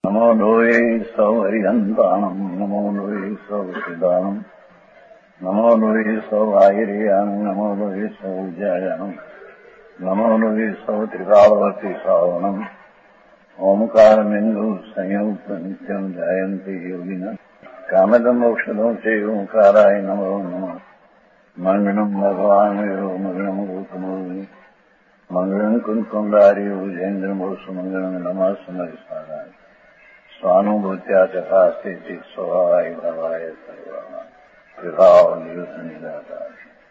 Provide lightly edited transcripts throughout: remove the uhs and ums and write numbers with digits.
નમો લોહે સૌ હરિહંતાણમ નમો લોહે સૌ સિદાનમ નમો લોહે સૌ આહિર્યાણમ નમો લોહે સૌ જયાણમ નમો લોહે સૌ ત્રિકાળવતી શ્રાવણમ ઓમકારમિંદુ સંયુક્ત નિત્યમ જાયંતિ યોગિના કામદમ મોક્ષદો છે ઓંકારાય નમો નમઃ મંગળમ ભગવાન વિરો મંગળમ ગૌતમોની મંગળમ કુંકુંડાર્યો જૈન્દ્રમોષ મંગળમ નમઃ સમરિસારાય સ્વાનુભૂત્યા તથા સ્થિતિ સ્વભાવાય ભવાય સર્વા વિભાવ નિયુદ્ધ નિરાકાર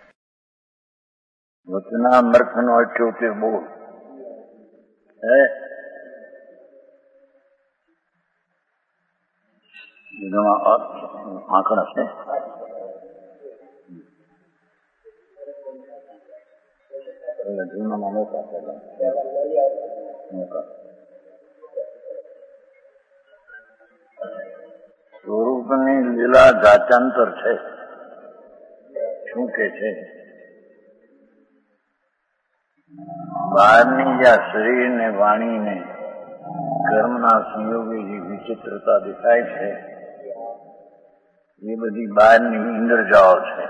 વચના મર્થનો 78 બોલ હે એમાં આંકડા છે જૂનામાં મોટા સ્વરૂપની લીલા જાત્યાંતર છે. શું કે છે? બહારની જ્યાં શરીર ને વાણી ને કર્મના સંયોગે જે વિચિત્રતા દેખાય છે એ બધી બહારની ઇન્દ્રજાઓ છે.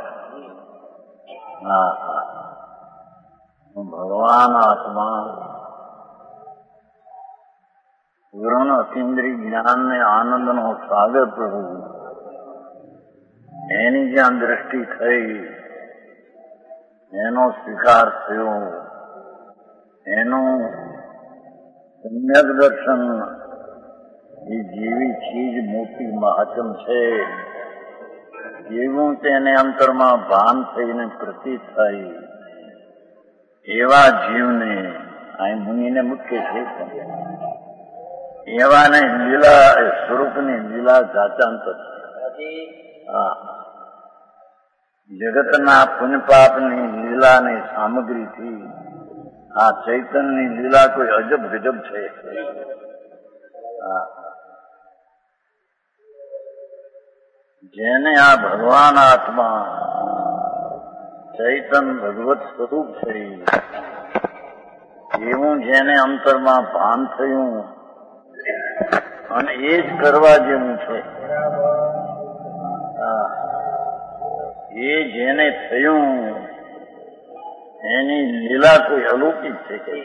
ભગવાન આત્મા પૂર્ણ અતિન્દ્રિય જ્ઞાન ને આનંદનો સાગર પ્રભુ એની જ્યાં દ્રષ્ટિ થઈ એનો સ્વીકાર થયો એનું સમ્યક દર્શન એ જેવી ચીજ મોટી મહાત્મ છે જેવું તેને અંતરમાં ભાન થઈને પ્રતીત થાય એવા જીવને અહીં મુનિને મુખ્ય છે એવાને લીલા સ્વરૂપની લીલા જાત્યાંતર જગતના પુણ્યપાપની લીલાની સામગ્રીથી આ ચૈતન્યની લીલા કોઈ અજબ ગજબ છે. જેને આ ભગવાન આત્મા ચૈતન ભગવત સ્વરૂપ છે એવું જેને અંતરમાં ભાન થયું અને એ જ કરવા જેવું છે એ જેને થયું એની લીલા કોઈ અલૌકિક છે કે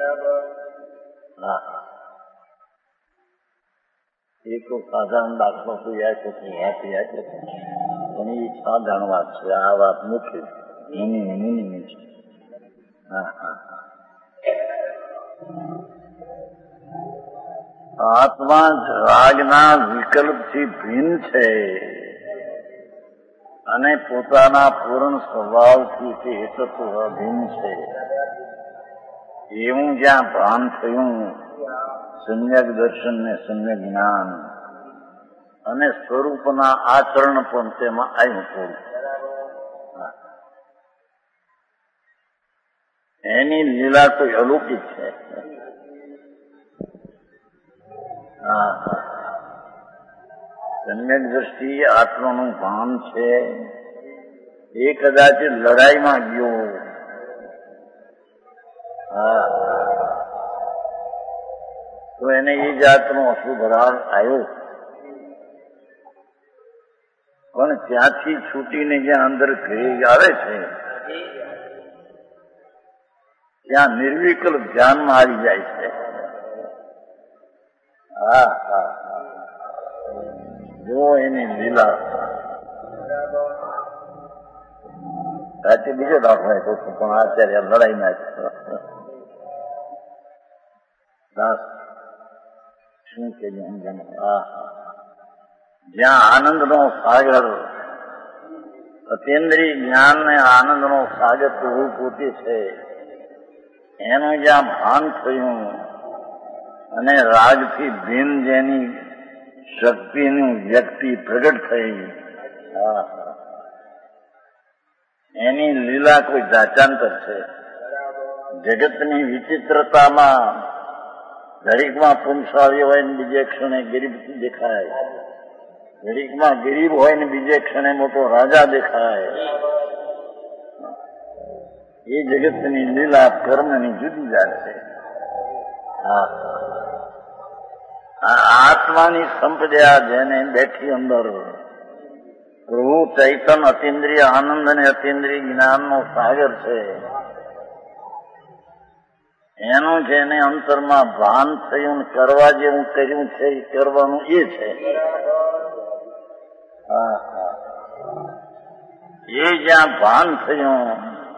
એક સાધારણ દાખલો કોઈ આપ્યો છે વાત આપ્યો પણ એ સાધારણ વાત છે. આ વાત મુખ્ય મુનિની છે. આત્મા રાગના વિકલ્પથી ભિન્ન છે અને પોતાના પૂર્ણ સ્વભાવથી તે એકત્વ અભિન્ન છે એવું જ્યાં ભાન થયું સમ્યક દર્શન ને સમ્યક જ્ઞાન અને સ્વરૂપના આચરણ પણ તેમાં આવ્યું થોડું એની લીલા કોઈ અલૌકિક છે. સમ્યક દ્રષ્ટિ આત્માનું ભાન છે એ કદાચ લડાઈમાં ગયો તો એને એ જાતનો અશુભરાળ આવ્યો પણ ત્યાંથી છૂટીને જ્યાં અંદર ઘરે આવે છે ત્યાં નિર્વિકલ્પ ધ્યાનમાં આવી જાય છે. જો એની લીલા સાચે બીજો દાખલો આપ્યો પણ આચાર્ય લડાઈ ના દાસ શું કે જ્યાં આનંદનો સાગર અતિન્દ્રિય જ્ઞાન ને આનંદનો સાગર પ્રભુ પોતે છે એનું જ્યાં ભાન થયું અને રાગથી ભિન્ન જેની શક્તિની વ્યક્તિ પ્રગટ થઈ એની લીલા કોઈ જાત્યાંતર છે. જગતની વિચિત્રતામાં દરેકમાં પુંસાવી હોય ને બીજે ક્ષણે ગરીબ દેખાય, દરેકમાં ગરીબ હોય ને બીજે ક્ષણે મોટો રાજા દેખાય. એ જગતની લીલા કર્મની જુદી જાત છે. આત્માની સંપદા જેને બેઠી અંદર પ્રભુ ચૈતન અતિન્દ્રિય આનંદ અને અતિન્દ્રિય જ્ઞાનનો સાગર છે, એનું જેને અંતરમાં ભાન થયું કરવા જેવું કર્યું છે એ કરવાનું એ છે. એ જ્યાં ભાન થયું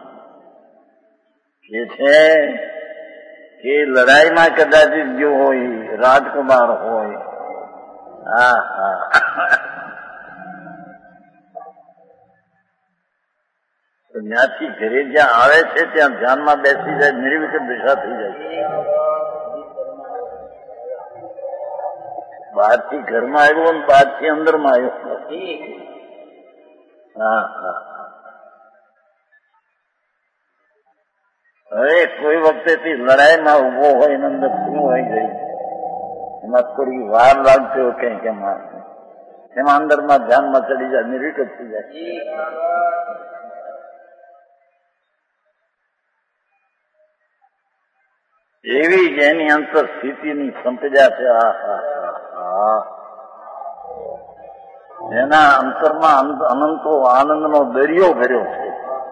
કે છે કે લડાઈમાં કદાચ ગયો હોય, રાજકુમાર હોય, તો ત્યાંથી ઘરે જ્યાં આવે છે ત્યાં ધ્યાનમાં બેસી જાય, નિર્વિકલ્પ દિશા થઈ જાય. બહારથી ઘરમાં આવ્યો ને બહારથી અંદરમાં આવ્યો. હવે કોઈ વખતે લડાઈમાં ઉભો હોય ને અંદર શું હોય ગઈ, એમાં થોડી વાર લાગતી હોય કઈક એમાં અંદરમાં ધ્યાનમાં ચડી જાય, નિર્વિકલ્પ થઈ જાય. એવી જ એની અંતર સ્થિતિની સંપદા છે. એના અંતરમાં અનંતો આનંદનો દરિયો ભર્યો છે.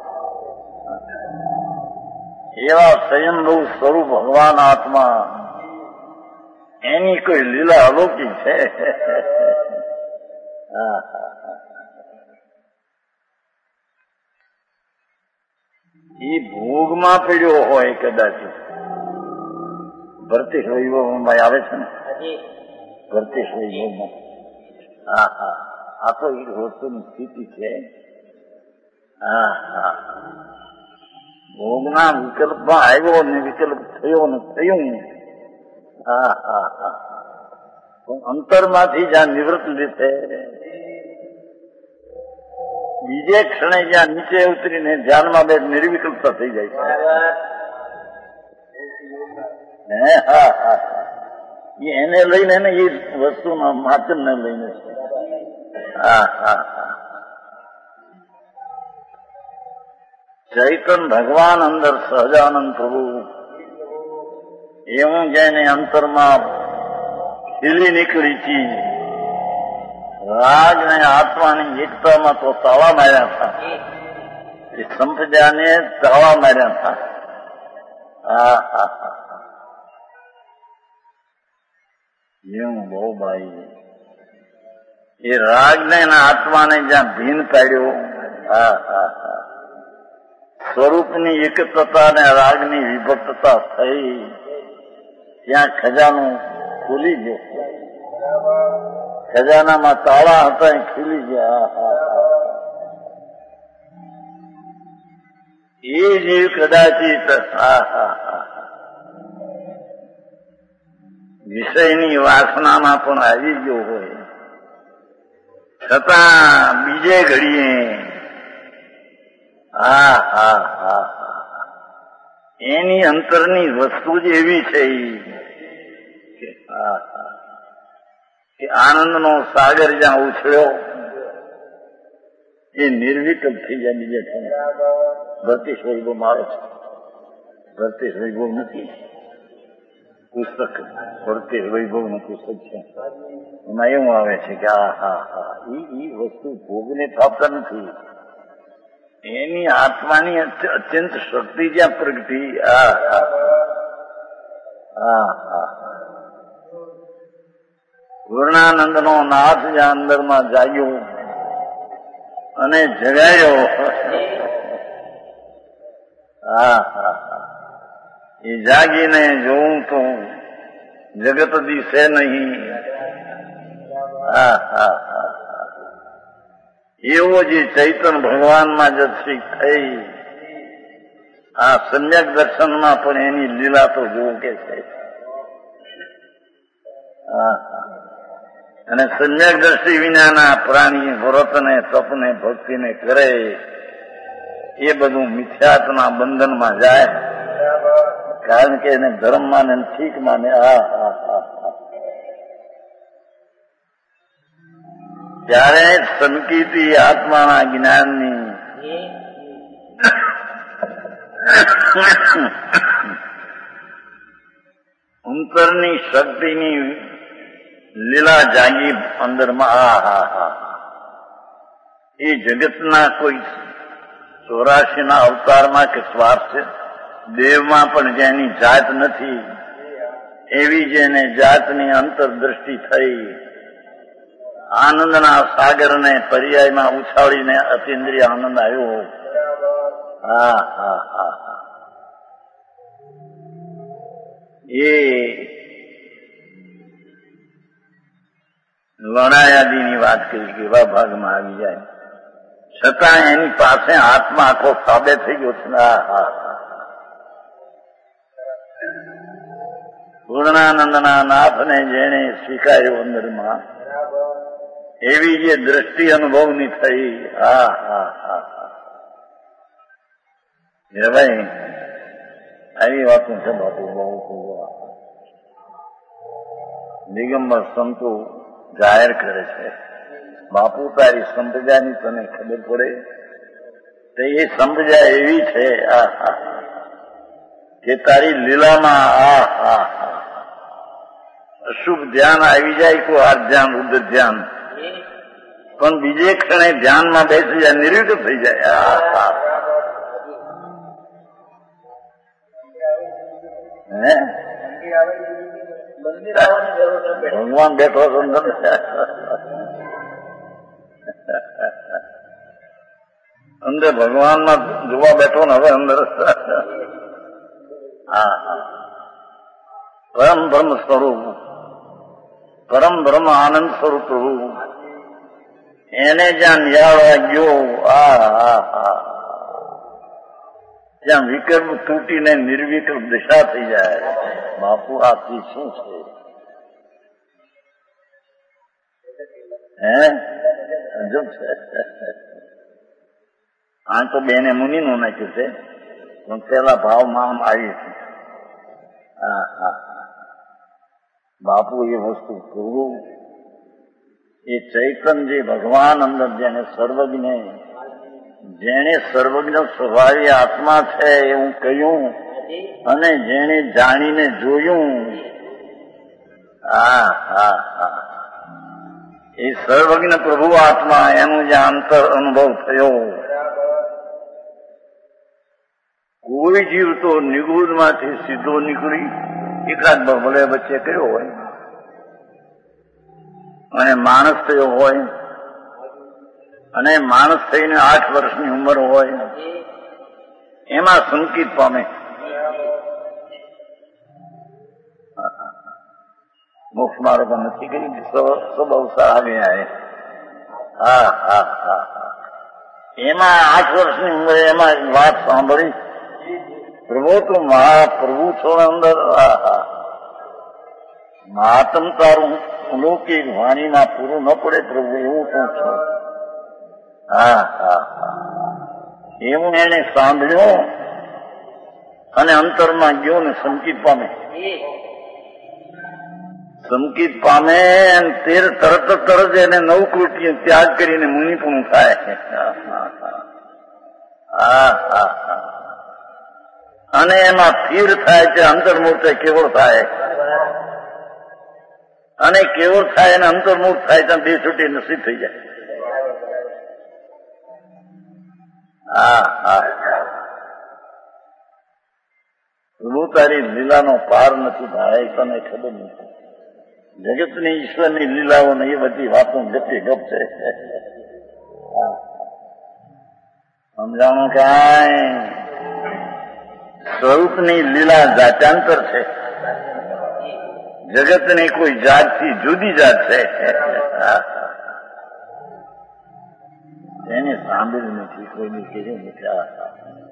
એવા સ્વયંભૂ સ્વરૂપ ભગવાન આત્મા, એની કોઈ લીલા અલૌકિક છે. એ ભોગમાં પડ્યો હોય કદાચ, ભરતી વૈભવમાં આવે છે ને, ભરતી વૈભવમાં. આ તો એ વસ્તુની સ્થિતિ છે. ભોગના વિકલ્પમાં આવ્યો ને વિકલ્પ થયો ને થયું. અંતરમાંથી જ્યાં નિવૃત્તિ છે, બીજે ક્ષણે જ્યાં નીચે ઉતરીને ધ્યાનમાં બે નિર્વિકલ્પતા થઈ જાય છે. એને લઈને ને એ વસ્તુના માચનને લઈને છે. ચૈતન ભગવાન અંદર સહજાનંદ પ્રભુ એવું જેને અંતરમાં ખીલી નીકળી ચીજ રાગ ને આત્માની એકતામાં તો તાળા માર્યા હતા, એ સંપદાને તાળા માર્યા હતા. એવું બહુ ભાઈ એ રાગને આત્માને જ્યાં ભીન પાડ્યો, સ્વરૂપની એકત્રતા ને રાગની વિભક્તતા થઈ, ત્યાં ખજાનું ખુલી ગયો. ખજાનામાં તાળા હતા એ ખુલી ગયા. એ જીવ કદાચિત વિષયની વાસનામાં પણ આવી ગયો હોય, છતાં બીજે ઘડીએ એની અંતરની વસ્તુ જ એવી છે કે આનંદનો સાગર જ્યાં ઉછળ્યો એ નિર્વિકલ્પ થઈ જાય. બીજે ભરતી વૈભવ આવે છે, ભરતી વૈભવ નથી પુસ્તક, ભરતી વૈભવ નું પુસ્તક છે. એમાં એવું આવે છે કે એ વસ્તુ ભોગને પ્રાપ્ત નથી, એની આત્માની અત્યંત શક્તિ જ્યાં પ્રગટી. પૂર્ણાનંદ નો નાથ જ્યાં અંદરમાં જાગ્યો અને જગાયો, એ જાગીને જોઉં તો જગત દિશે નહીં. એવો જે ચૈતન ભગવાનમાં જત્રી થઈ, આ સમ્યક દર્શનમાં પણ એની લીલા તો જોવું કે છે. અને સમ્યક દ્રષ્ટિ વિનાના પ્રાણી વ્રતને તપને ભક્તિને કરે એ બધું મિથ્યાત્વના બંધનમાં જાય, કારણ કે એને ધર્મ માને ઠીક માને. ત્યારે સંકિતી આત્માના જ્ઞાનની અંતરની શક્તિની લીલા જાગી અંદરમાં. આ હા હા એ જગતના કોઈ 84 અવતારમાં કે સ્વાર્થ દેવમાં પણ જેની જાત નથી એવી જેને જાતની અંતરદ્રષ્ટિ થઈ, આનંદના સાગરને પર્યાયમાં ઉછાળીને અતિન્દ્રિય આનંદ આવ્યો. હા હા હા હા એ લડાયાદીની વાત કરી કે એવા ભાગમાં આવી જાય છતાં એની પાસે આત્મા આખો સાબે થઈ ગયો છે. પૂર્ણાનંદના નાથને જેને સ્વીકાર્યો અંદરમાં એવી જે દ્રષ્ટિ અનુભવની થઈ. હા હા હા હા ભાઈ આવી વાતો છે બાપુ. બહુ દિગંબર સંતો જાહેર કરે છે બાપુ તારી સંપ્રદાયની તને ખબર પડે તો એ સંપ્રદાય એવી છે કે તારી લીલામાં અશુભ ધ્યાન આવી જાય, કોઈ હાથ ધ્યાન ઉદર ધ્યાન, પણ બીજે ક્ષણે ધ્યાનમાં બેસી જાય, નિર્વિકલ્પ થઈ જાય. ભગવાન બેઠો અંદર અંદર ભગવાનમાં જોવા બેઠો ને હવે અંદર. હા હા પરમ બ્રહ્મ સ્વરૂપ, પરમ બ્રહ્મ આનંદ સ્વરૂપ પ્રભુ એને જ્યાં નિહાળવા ગયો ત્યાં વિકલ્પ તૂટીને નિર્વિકલ્પ દિશા થઈ જાય. બાપુ આપી શું છે? અજબ છે. આ તો બેને મુનિ નું નાખ્યું છે પણ પેલા ભાવમાં આમ આવી છે. બાપુ એ વસ્તુ કરવું એ ચૈતન્ય ભગવાન અંદર જેને સર્વજ્ઞ, જેણે સર્વજ્ઞ સ્વભાવી આત્મા છે એવું કહ્યું અને જેણે જાણીને જોયું એ સર્વજ્ઞ પ્રભુ આત્મા એનું જે અંતર અનુભવ થયો. કોઈ જીવ તો નિગુણમાંથી સીધો નીકળી એકાદ ભલે વચ્ચે કયો હોય અને માણસ થયો હોય અને માણસ થઈને 8 વર્ષની ઉંમર હોય એમાં સંકિત પામે. મોક્ષ માર્ગ નથી કરી સબ અવસર આવ્યા. એમાં 8 વર્ષની ઉંમરે એમાં વાત સાંભળી પ્રભુ તું મહાપ્રભુ છો અંદર. મહાત્મ તારું લૌકિક વાણીમાં પૂરું ન પડે પ્રભુ એવું શું છું. એવું એને સાંભળ્યું અને અંતરમાં ગયો ને સંકિત પામે. સંકિત પામે અને તરત એને 9 કૃત્ય ત્યાગ કરીને મુનિપુણ થાય. અને એમાં સ્થિર થાય છે, અંતર્મૂર્ત કેવળ થાય અને કેવળ થાય અને અંતર્મૂર્ત થાય ત્યાં 2 છૂટી નસીબ થઈ જાય. પ્રભુ તારી લીલાનો પાર નથી ભાઈ, તને ખબર નથી. જગતની ઈશ્વરની લીલાઓ ને એ બધી વાતો ગપી ગપ છે. સમજાણું કાંઈ સ્વરૂપની લીલા જાત્યાંતર છે, જગતની કોઈ જાતથી જુદી જાત છે. એને સાંભળ્યું નથી, કોઈની કીધું નથી.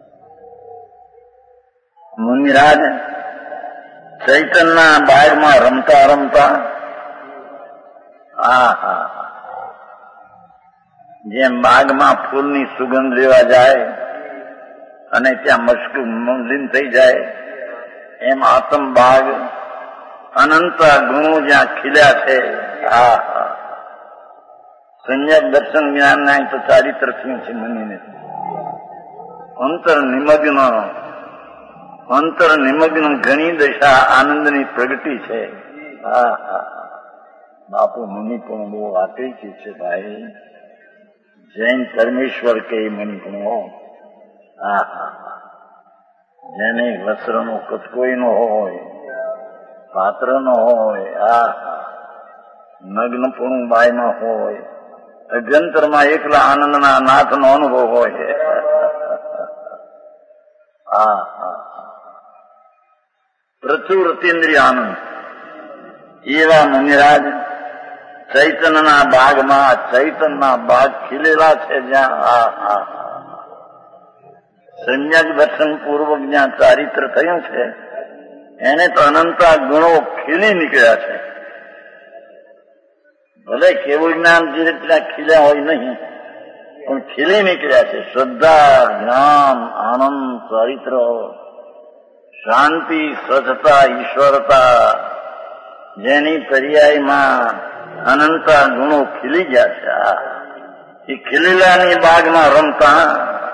મુનિરાજ ચૈતનના બાગમાં રમતા રમતા જેમ બાગમાં ફૂલની સુગંધ લેવા જાય અને ત્યાં મલિન થઈ જાય એમ આત્મ બાગ અનંત ગુણો જ્યાં ખીલ્યા છે. સંયમ દર્શન જ્ઞાનના તો ચારિત્રથી છે. મુનિને અંતર નિમગ્ન ઘણી દશા આનંદની પ્રગતિ છે. બાપુ મુનિ પણ બહુ આકર્ષિત છે ભાઈ. જૈન પરમેશ્વર કે મણિપણો જેને વસ્ત્રનો કચકોઈ નો હોય, પાત્ર નો હોય, નગ્નપણું બાયમાં હોય, અભ્યંતરમાં એકલા આનંદના નાથનો અનુભવ હોય. પ્રચુર અતિન્દ્રિય આનંદ. એવા મુનિરાજ ચૈતનના બાગમાં, ચૈતનના બાગ ખીલેલા છે જ્યાં સમ્યક દર્શન પૂર્વક જ્યાં ચારિત્ર થયું છે એને તો અનંતા ગુણો ખીલી નીકળ્યા છે. ભલે કેવું જ્ઞાન જે રીતના ખીલ્યા હોય નહીં, પણ ખીલી નીકળ્યા છે. શ્રદ્ધા, જ્ઞાન, આનંદ, ચારિત્ર, શાંતિ, સ્વચ્છતા, ઈશ્વરતા, જેની પર્યાયમાં અનંતા ગુણો ખીલી ગયા છે. એ ખીલેલાની બાગમાં રમતા,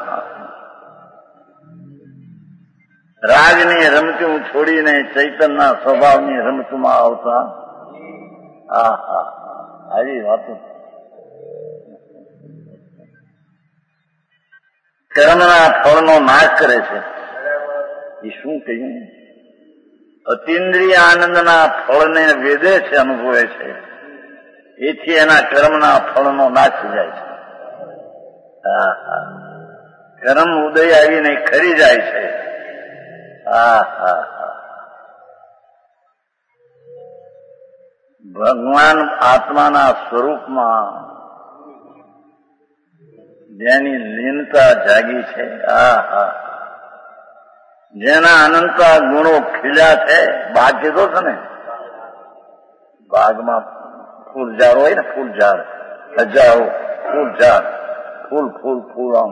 રાજની રમતું છોડીને ચૈતનના સ્વભાવની રમતુમાં આવતા. આવી વાતો. કર્મના ફળનો નાશ કરે છે. એ શું કહ્યું? અતિન્દ્રિય આનંદના ફળને વેદે છે, અનુભવે છે. એથી એના કર્મના ફળનો નાશ થઈ જાય છે. કર્મ ઉદય આવીને ખરી જાય છે. ભગવાન આત્માના સ્વરૂપમાં જેની લીનતા જાગી છે, જેના અનંતા ગુણો ખીલ્યા છે. બાગ કીધો છે ને, બાગમાં ફૂલ ઝાડ હોય ને, ફૂલ ઝાડ, હજારો ફૂલ ઝાડ, ફૂલ ફૂલ ફૂલ આમ.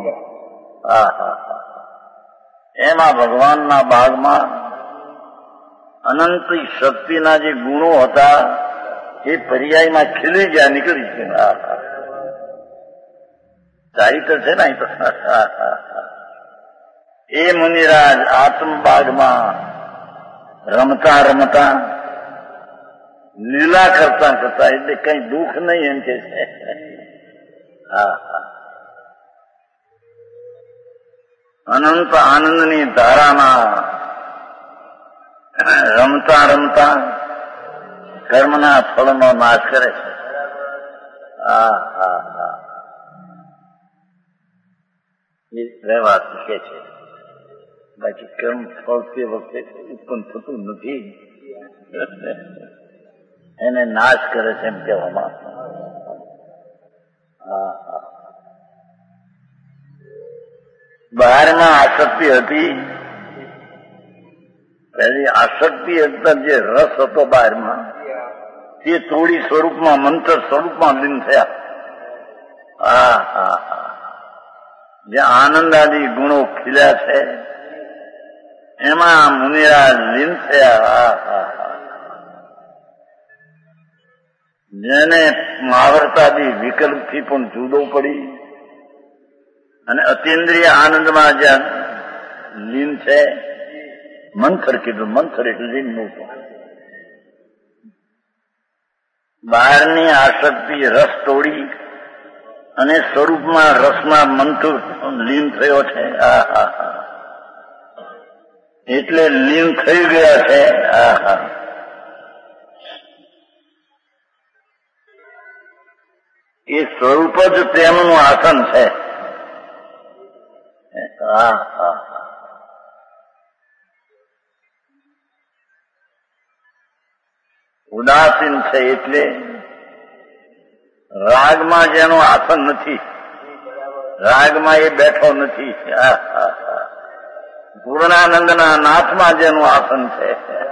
એમાં ભગવાનના બાગમાં અનંત શક્તિના જે ગુણો હતા એ પર્યાયમાં ખીલી ગયા, નીકળી ગયા. ચારિત્ર છે ને. એ મુનિરાજ આત્મબાગમાં રમતા રમતા, લીલા કરતા કરતા, એટલે કઈ દુઃખ નહીં એમ કે છે. અનંત આનંદની ધારામાં રમતા રમતા કર્મના ફળનો નાશ કરે છે. એ રહેવા શીખે છે. બાકી કર્મ ફળ તે વખતે ઉત્પન્ન થતું નથી, એને નાશ કરે છે એમ કહેવામાં. બહારમાં આસક્તિ હતી, પહેલી આસક્તિ હતા, જે રસ હતો બહારમાં, તે થોડી સ્વરૂપમાં, મંત્ર સ્વરૂપમાં લીન થયા. જે આનંદ આદિ ગુણો ખીલ્યા છે એમાં મુનિરાજ લીન થયા. જેને મહાવર્તાદી વિકલ્પથી પણ જુદો પડી અને અતિન્દ્રિય આનંદમાં જ્યાં લીન છે, મંથર કીધું. મંથર એટલે લીનનું. બહારની આસક્તિ રસ તોડી અને સ્વરૂપમાં રસમાં મંથર લીન થયો છે. એટલે લીન થઈ ગયા છે. એ સ્વરૂપ જ તેમનું આસન છે. ઉદાસીન છે એટલે રાગમાં જેનું આસન નથી, રાગમાં એ બેઠો નથી. પૂર્ણાનંદના નાથમાં જેનું આસન છે.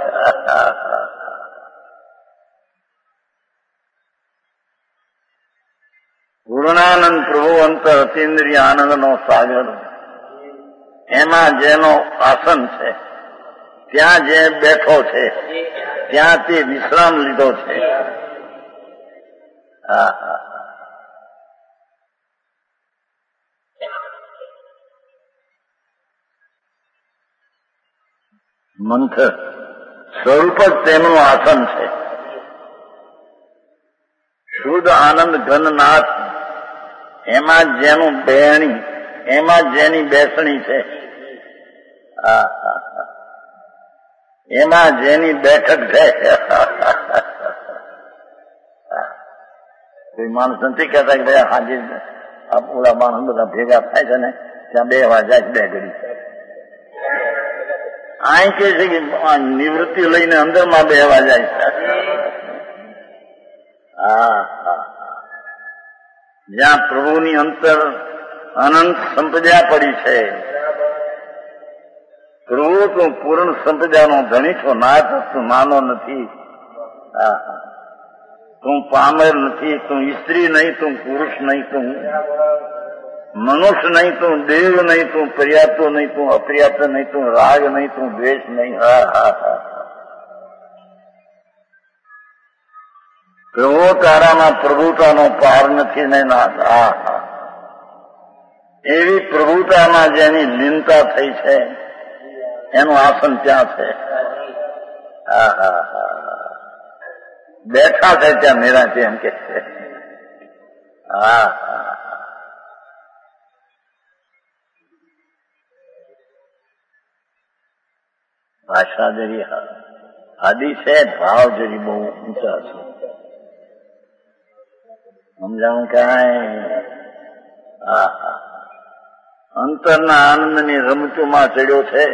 પૂર્ણાનંદ પ્રભુ અંતર અતિન્દ્રિય આનંદનો સાગર, એમાં જેનો આસન છે, ત્યાં જે બેઠો છે, ત્યાં તે વિશ્રામ લીધો છે. મંથર સ્વરૂપ જ તેમનું આસન છે. શુદ્ધ આનંદ ઘનનાથ, એમાં જેનું બેહણી, એમાં જેની બેસણી છે, એમાં જેની બેઠક છે. કોઈ માણસ નથી કહેતા કે હાજી ઓલા માણસ બધા ભેગા થાય છે ને ત્યાં બે વાર જાય બે ઘડી. અહીં કે છે કે નિવૃત્તિ લઈને અંદરમાં બેહવા જાય છે. જ્યાં પ્રભુની અંતર અનંત સંપદા પડી છે. પ્રભુ તું પૂર્ણ સંપદાનો ધણી છો, નાથ તું નાનો નથી. તું પામર નથી, તું સ્ત્રી નહીં, તું પુરુષ નહીં, તું મનુષ્ય નહીં, તું દેવ નહીં, તું પર્યાપ્ત નહીં, તું અપર્યાપ્ત નહીં, તું રાગ નહીં, તું દ્વેષ નહીં. પ્રભુ તારામાં પ્રભુતાનો પાર નથી ને નાથ. એવી પ્રભુતામાં જેની લીનતા થઈ છે એનું આસન ત્યાં છે. બેઠા છે ત્યાં નિરાંતે એમ કે છે. ભાષા જરી આદિ છે, ભાવ જરી બહુ ઊંચા છે. સમજાણું કાંઈ અંતરના આનંદની રમતુમાં ચડ્યો છે.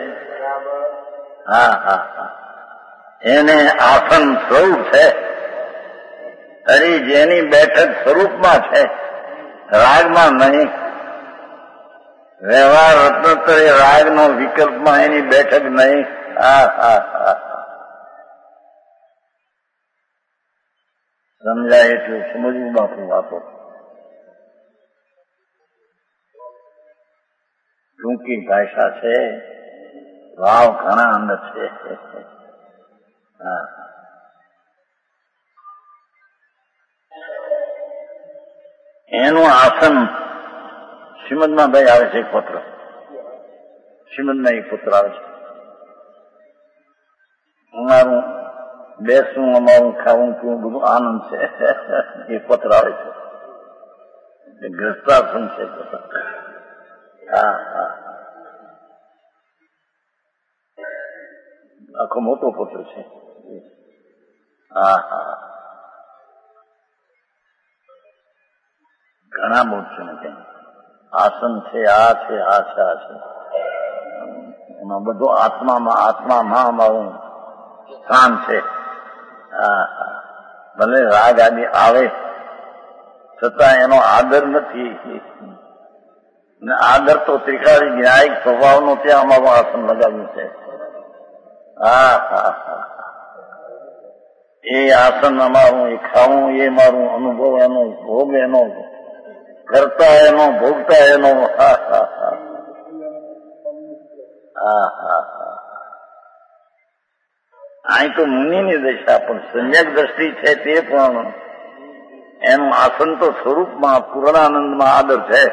એને આસન સ્વરૂપ છે. અરે જેની બેઠક સ્વરૂપમાં છે, રાગમાં નહીં. વ્યવહાર રત્નોત્તરે રાગનો વિકલ્પમાં એની બેઠક નહીં. સમજાય એટલું સમજવું બાપુ વાતો. ટૂંકી ભાષા છે, ભાવ ઘણા અંદર છે. એનું આસન શ્રીમદમાં ભાઈ આવે છે. એક પત્ર શ્રીમદમાં એક પત્ર આવે છે. અમારું બેસવું, અમારું ખાવું પીવું બધું આનંદ છે. એ પત્ર આવે છે. ગ્રસ્તાસન છે પત્ર. આખો મોટો પત્ર છે. ઘણા બહુ છે ને ત્યાં આસન છે, આ છે, આ છે, આ છે. એમાં બધું આત્મામાં અમારું સ્થાન છે. ભલે રાગ આદિ આવે છતાં એનો આદર નથી. ને આદર તો ત્રિકાળી ન્યાયિક સ્વભાવનો ત્યાં અમારું આસન લગાવ્યું છે. એ આસન અમારું, એ ખાવું એ મારું, અનુભવ એનો, ભોગ એનો, કરતા એનો, ભોગતા એનો. અહીં તો મુનિની દશા, પણ સમ્યક દ્રષ્ટિ છે તે પણ એનું આસન તો સ્વરૂપમાં પૂર્ણાનંદમાં આદર છે.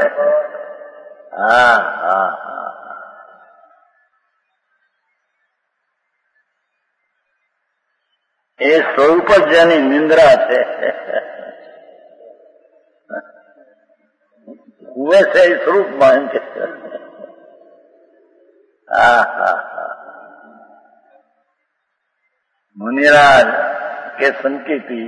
એ સ્વરૂપ જ જેની નિંદ્રા છે. હુએ છે એ સ્વરૂપમાં એમ કે. મુનિરાજ કે સંકેતી,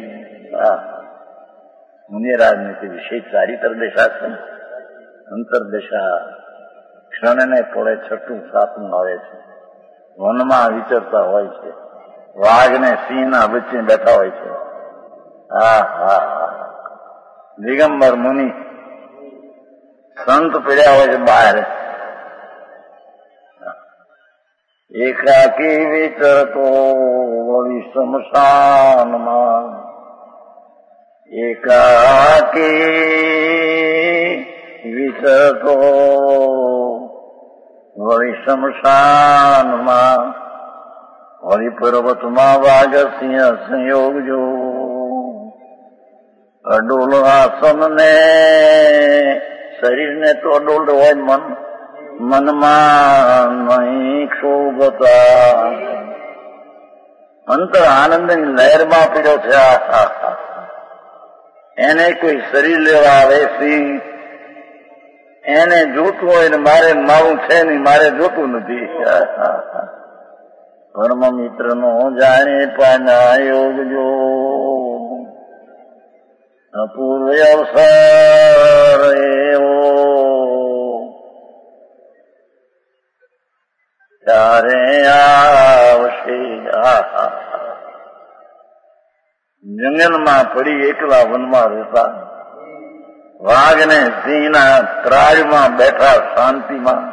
મુનિરાજની તે વિશેષ ચારિત્ર દશા છે. અંતરદશા ક્ષણને પડે છઠ્ઠું સાતમું આવે છે. વનમાં વિચરતા હોય છે, વાઘ ને સિંહના વચ્ચે બેઠા હોય છે. દિગંબર મુનિ સંત પડ્યા હોય છે બહાર. એકાકી વિચરતો વળી શમશાનમાં, એકાકી વિચરતો વળી શમશાનમાં, વળી પર્વતમાં વાઘ સિંહ સંયોગ જો, અડોલ આસન ને શરીરને તો અડોલ હોય, મનમાં નહીં ક્ષોભતા. અંતર આનંદની લહેરમાં પીડ્યો છે. એને કોઈ શરીર લેવા આવે સિંહ, એને જોતું હોય ને મારે મારું છે નહીં, મારે જોતું નથી. પરમ મિત્ર નો જાણે પાના યોગ જો, અપૂર્વ અવસર એવો ત્યારે આવશે. જંગલમાં પડી એકલા વનમાં રહેતા, વાઘ ને સિંહના ત્રાળમાં બેઠા શાંતિમાં.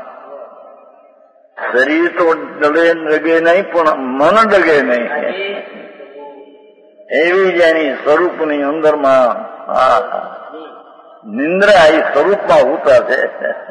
શરીર તો ડગે નહીં, પણ મન ડગે નહીં. એવી જ એની સ્વરૂપની અંદરમાં નિંદ્રા એ સ્વરૂપમાં હોતા છે.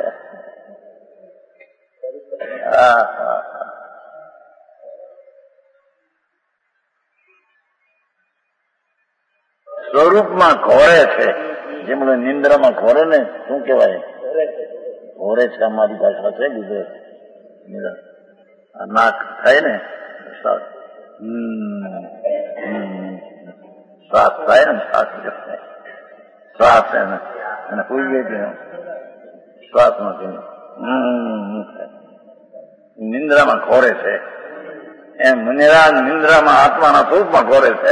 સ્વરૂપમાં ઘોરે છે. જેમ નિંદ્રામાં ઘોરે ને શું કહેવાય? ઘોરે છે. અમારી ભાષા છે ગુજરાત. નાક થાય ને શ્વાસ થાય ને, શ્વાસ એને પૂરી ગઈ શ્વાસ નથી. નિંદ્રામાં ઘોરે છે એમ નિંદ્રામાં આત્માના સ્વરૂપમાં ઘોરે છે.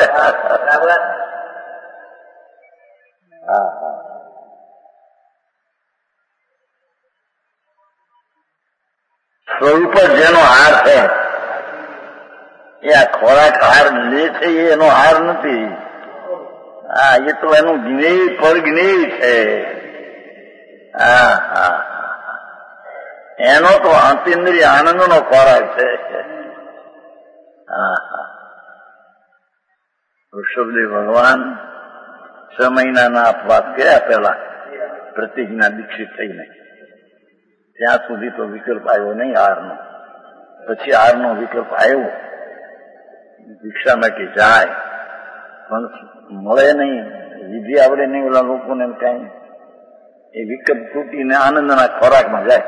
સ્વરૂપ જ જેનો હાર છે, એ આ ખોરાક હાર લે છે એનો હાર નથી. એ તો એનું જ્ઞેય પરજ્ઞેય છે. એનો તો અતિન્દ્રિય આનંદનો ખોરાક છે. ઋષભદેવ ભગવાન 6 મહિનાના અપવાસ કર્યા પહેલા પ્રતિજ્ઞા દીક્ષિત થઈને, ત્યાં સુધી તો વિકલ્પ આવ્યો નહીં હારનો. પછી હારનો વિકલ્પ આવ્યો, દીક્ષા માટે જાય પણ મળે નહીં, વિધિ આવડે નહીં ઓલા લોકોને કઈ. એ વિકલ્પ તૂટીને આનંદના ખોરાકમાં જાય.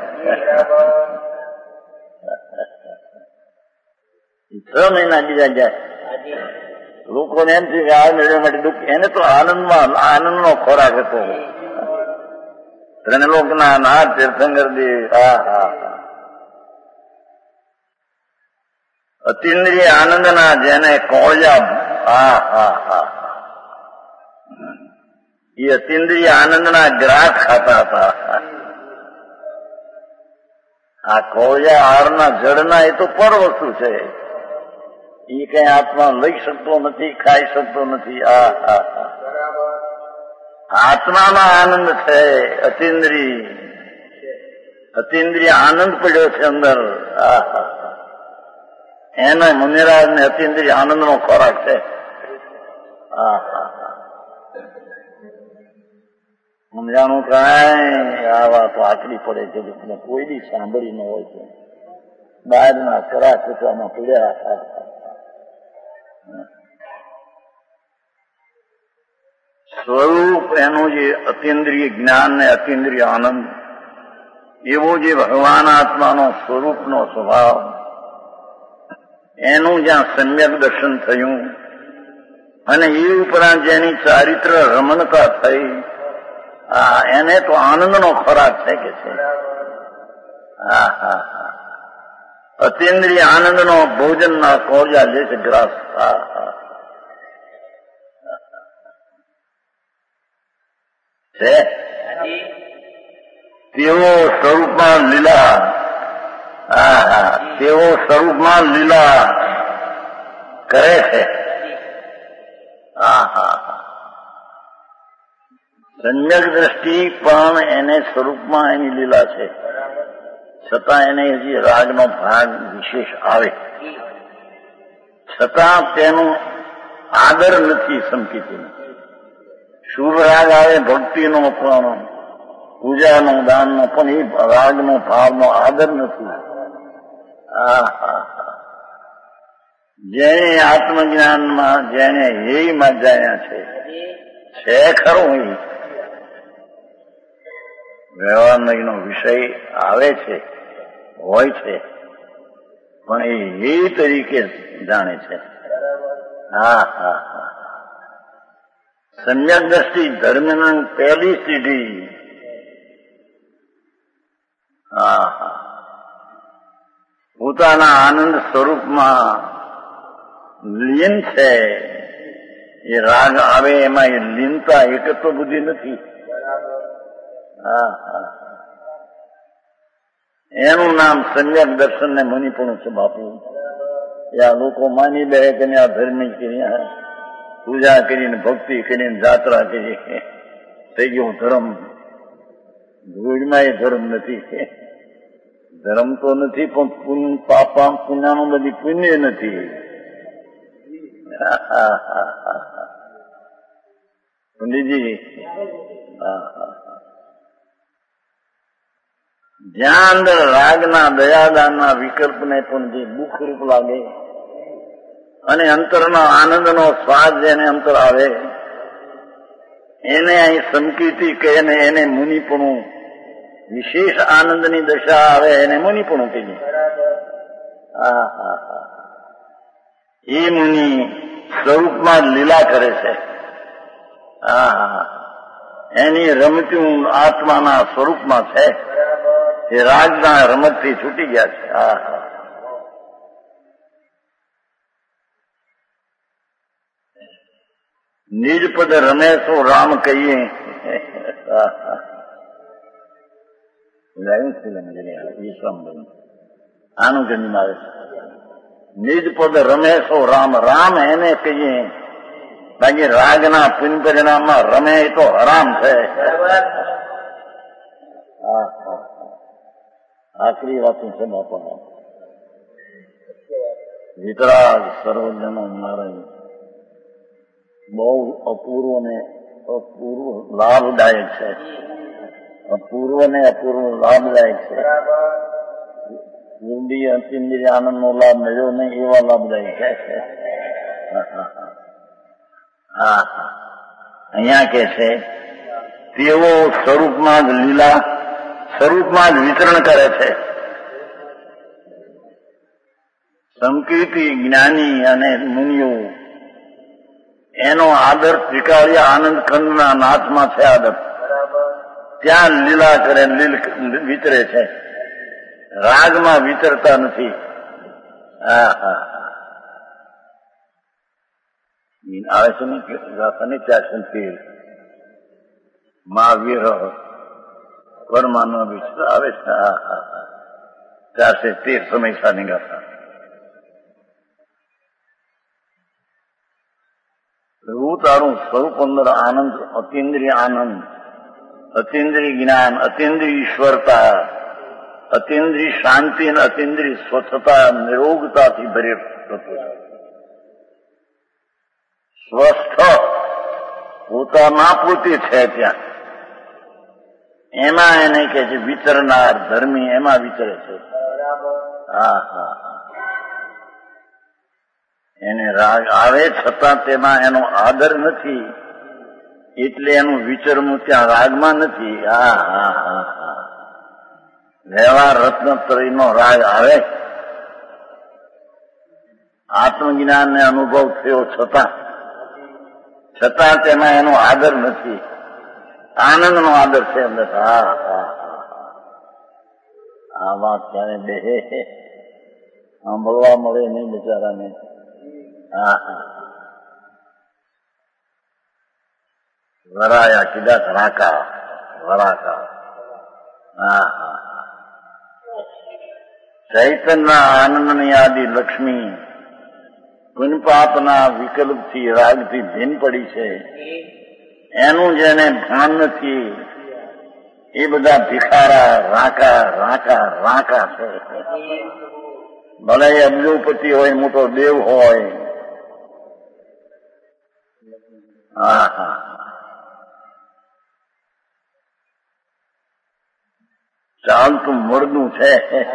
6 મહિના બીજા જાય. લોકોને એમ છે કે આ મેળવવા માટે દુઃખ, એને તો આનંદમાં આનંદનો ખોરાક હતો. ત્રણલોકના નાથ તીર્થંકર દેવ અતિન્દ્રિય આનંદના જેને કોળજા એ અતિન્દ્રિય આનંદના ગ્રાસ ખાતા હતા. આ કોળજા હારના જળના એ તો પર વસ્તુ છે. એ કઈ આત્મા લઈ શકતો નથી, ખાઈ શકતો નથી. આત્માનો આનંદ છે. અતિન્દ્રિય આનંદ પડ્યો છે અંદર. એના મુનિરાજ ને અતિન્દ્રિય આનંદનો ખોરાક છે. સમજાણું કાંઈ આ વાત આકરી પડે છે. કોઈ દી સાંભળી ન હોય છે. બહારના કરા કૂચવામાં પીડ્યા. સ્વરૂપ એનું જે અતિન્દ્રિય જ્ઞાન ને અતિન્દ્રિય આનંદ, એવો જે ભગવાન આત્માનો સ્વરૂપનો સ્વભાવ, એનું જ્યાં સમ્યક દર્શન થયું અને એ ઉપરાંત જેની ચારિત્ર રમણતા થઈ, એને તો આનંદનો ખોરાક છે કે છે. અતિન્દ્રિય આનંદનો ભોજનના કોળજા જે છે ગ્રાસ. તેઓ સ્વરૂપમાં લીલા, તેઓ સ્વરૂપમાં લીલા કરે છે. સમ્યક દ્રષ્ટિ પણ એને સ્વરૂપમાં એની લીલા છે, છતાં એને હજી રાગનો ભાગ વિશેષ આવે, છતાં તેનું આદર નથી સમકીતું. શુભ રાગ આવે ભક્તિનો પણ, પૂજાનો દાનનો, પણ એ રાગનો ભાવનો આદર નથી. જેને આત્મજ્ઞાનમાં જેને હેયમાં જાણ્યા છે ખરું. એ વ્યવહારનો વિષય આવે છે, હોય છે, પણ એ હેય તરીકે જાણે છે. સમ્યક દ્રષ્ટિ ધર્મની પહેલી સીડી. પોતાના આનંદ સ્વરૂપમાં લીન છે. એ રાગ આવે એમાં એ લીનતા એકત્વ બુદ્ધિ નથી. એનું નામ સમ્યક દર્શન ને મનીપણું છે બાપુ. એ આ લોકો માની બે કે આ ધર્મી કરી પૂજા કરીને ભક્તિ કરીને જાત્રા કરી થઈ ગયો ધર્મ. ધૂળમાં એ ધર્મ નથી. ધર્મ તો નથી પણ પાપા પુણ્યનું બધી પુણ્ય નથી. પંડિતજી, જ્યાં અંદર રાગના દયાદાનના વિકલ્પને પણ જે દુઃખરૂપ લાગે અને અંતરનો આનંદનો સ્વાદ જેને અંતર આવે એને અહીં સંકીર્તિ કહે ને એને મુનિપણું, વિશેષ આનંદની દશા આવે એને મુનિપણું કહીએ. એ મુનિ સ્વરૂપમાં જ લીલા કરે છે. એની રમતું આત્માના સ્વરૂપમાં છે. એ રાજના રમતથી છૂટી ગયા છે. નિજપદ રમે તો રામ કહીએ. આનું જન્મ આવે છે. નિજપદ રમે તો રામ, રામ એને કહીએ. બાકી રાગના પુન પરિણામમાં રમે તો હરામ છે. આખરી વાતો છે બાપા. વિતરાગ સર્વજનો નારાયણ બહુ અપૂર્વ ને અપૂર્વ લાભદાયક છે. અપૂર્વ ને અપૂર્વ લાભદાયક છે. ઇન્દ્રિય અતિન્દ્રિય આનંદ નો લાભ મળ્યો નહીં એવા લાભદાયક છે. અહીંયા કે છે તેઓ સ્વરૂપમાં જ લીલા, સ્વરૂપમાં જ વિતરણ કરે છે. સંકીર્તિ જ્ઞાની અને મુનિઓ એનો આદર સ્વીકાર્ય આનંદ ખંડના નાથમાં છે. આદર ત્યાં લીલા કરે, વિતરે છે. રાગમાં વિતરતા નથી. આવે છે ને ત્યાં સંકેત મહાવીર પરમાનો વિશ્વ આવે છે. 413 સમય સાની ગાથા. એવું તારું સ્વરૂપ અંદર આનંદ, અતિન્દ્રિય આનંદ, અતિન્દ્રિય જ્ઞાન, અતિન્દ્રિય ઈશ્વરતા, અતિન્દ્રિય શાંતિ અને અતિન્દ્રિય સ્વચ્છતા, નિરોગતાથી ભરેલું છે. સ્વસ્થ પોતાના પૂરતી છે ત્યાં. એમાં એને કે છે વિચરનાર ધર્મી, એમાં વિચરે છે. એને રાગ આવે છતાં તેમાં એનો આદર નથી, એટલે એનું વિચરવું ત્યાં રાગમાં નથી. વ્યવહાર રત્નત્રયનો રાગ આવે, આત્મજ્ઞાન ને અનુભવ થયો છતાં તેમાં એનો આદર નથી. આનંદનો આદર છે અંદર. આ વાત ક્યારે બે સાંભળવા મળે નહીં બિચારાને. વરાયા કીધા ધરાકા વરાકા. ચૈતનના આનંદની આદિ લક્ષ્મી પુનપાપના વિકલ્પથી રાગથી ભીન પડી છે. એનું જેને ભાન નથી એ બધા ભિખારા રાકા રાકા રાકા છે. ભલે અબજોપતિ હોય, મોટો દેવ હોય. ચાલતું મરદું છે.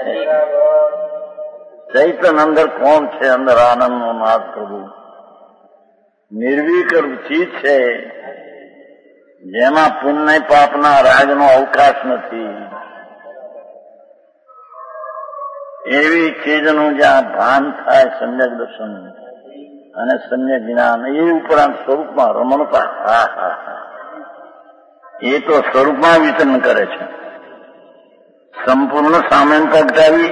ચૈતન અંદર કોણ છે? અંદર આનંદનો નાદ પ્રભુ નિર્વિકલ્પ ચીજ છે, જેમાં પુણ્ય પાપના રાગનો અવકાશ નથી. એવી ચીજનું જ્યાં ભાન થાય સમ્યક દર્શન, અને સમ્યક જ્ઞાન એ ઉપરાંત સ્વરૂપમાં રમણતા. હા હા હા, એ તો સ્વરૂપમાં વિચરણ કરે છે. સંપૂર્ણ સામે પ્રગટાવી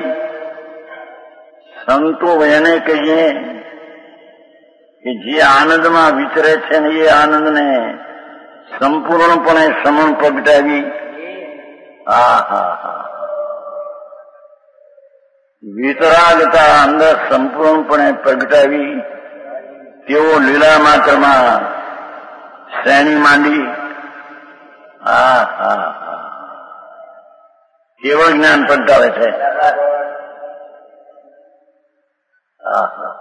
સંતો એને કહીએ કે જે આનંદમાં વિચરે છે ને એ આનંદને સંપૂર્ણપણે સમણ પ્રગટાવી. હા હા હા, વિતરાગતા અંદર સંપૂર્ણપણે પ્રગટાવી તેઓ લીલા માત્રમાં શ્રેણી માંડી. હા હા હા, કેવળ જ્ઞાન પ્રગટાવે છે. હા હા,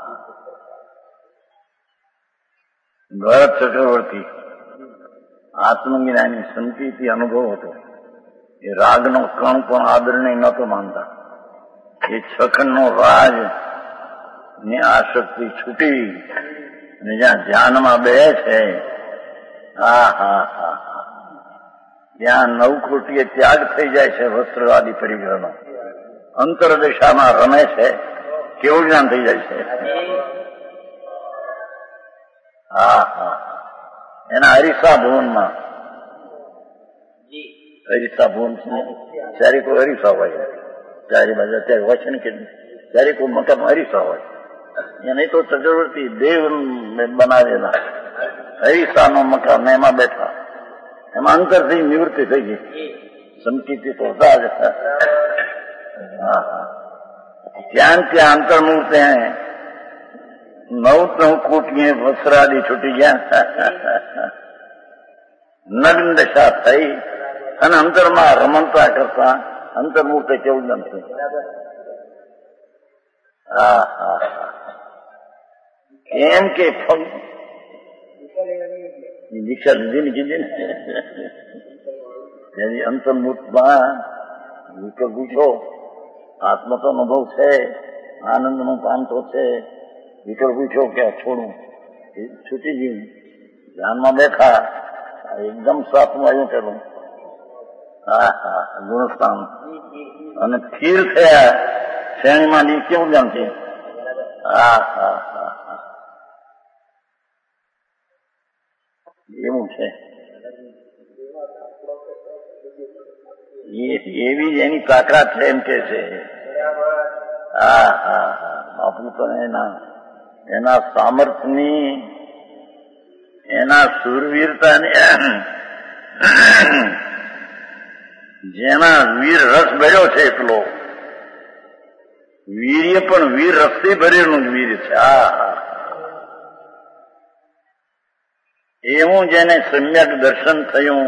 ભરત ચક્રવર્તી આત્મજ્ઞાની સંતિથી અનુભવ હતો. એ રાગનો કણ પણ આદરણીય નહોતો માનતા. એ છખંડનો રાજ ને આસક્તિ છૂટી અને જ્યાં ધ્યાનમાં બે છે, હા હા હા, ત્યાં 9 કોટીએ ત્યાગ થઈ જાય છે. વસ્ત્રવાદી પરિગ્રહનો અંતરદશામાં રમે છે, કેવું જ્ઞાન થઈ જાય છે. હા હા, એના હરીસા ભુવનમાં, હરીસા ભુવન ત્યારે કોઈ હરીસા હોય, ચારે બાજુ અત્યારે વચન કે ત્યારે કોઈ મકાન હરીસા હોય. એને તો ચક્રવર્તી દેવ બનાવેલા હરીસાનો મકાન, એમાં બેઠા. એમાં અંતરથી નિવૃત્તિ થઈ ગઈ. સમકીતી તો હતા જ. ત્યાં અંતર્મુક્ત 9 કોટીએ વસ્ત્રાદી છૂટી ગયા, નગ્ન દશા થઈ અને અંતરમાં રમણતા કરતા અંતર્મુક્ત કેવું નથી. હા હા, એમ કે દીક્ષા લીધી ને કીધી ને અંતર્મુક્તમાં વિકલ્પ પૂછો. આત્મ તો અનુભવ છે, આનંદનો પાન તો છે. વિકલ્પ પૂછો કે છોડું, છૂટી ગયું. ધ્યાનમાં બેઠા, એકદમ સ્વાસ્થ્યમાં આવ્યું પેલું. હા હા, ગુણસ્થાન અને સ્થિર થયા શ્રેણીમાં કેવું જ્ઞાન છે. હા હા હા, એવું છે. એવી જ એની તાકાત છે એમ કે છે. હા હા હા, આપણું તો એના સામર્થ્યની, એના સુરવીરતાની, જેના વીર રસ ભર્યો છે એટલો વીર્ય પણ વીર રસથી ભરેલું જ વીર છે. હા હા, એવું જેને સમ્યક દર્શન થયું,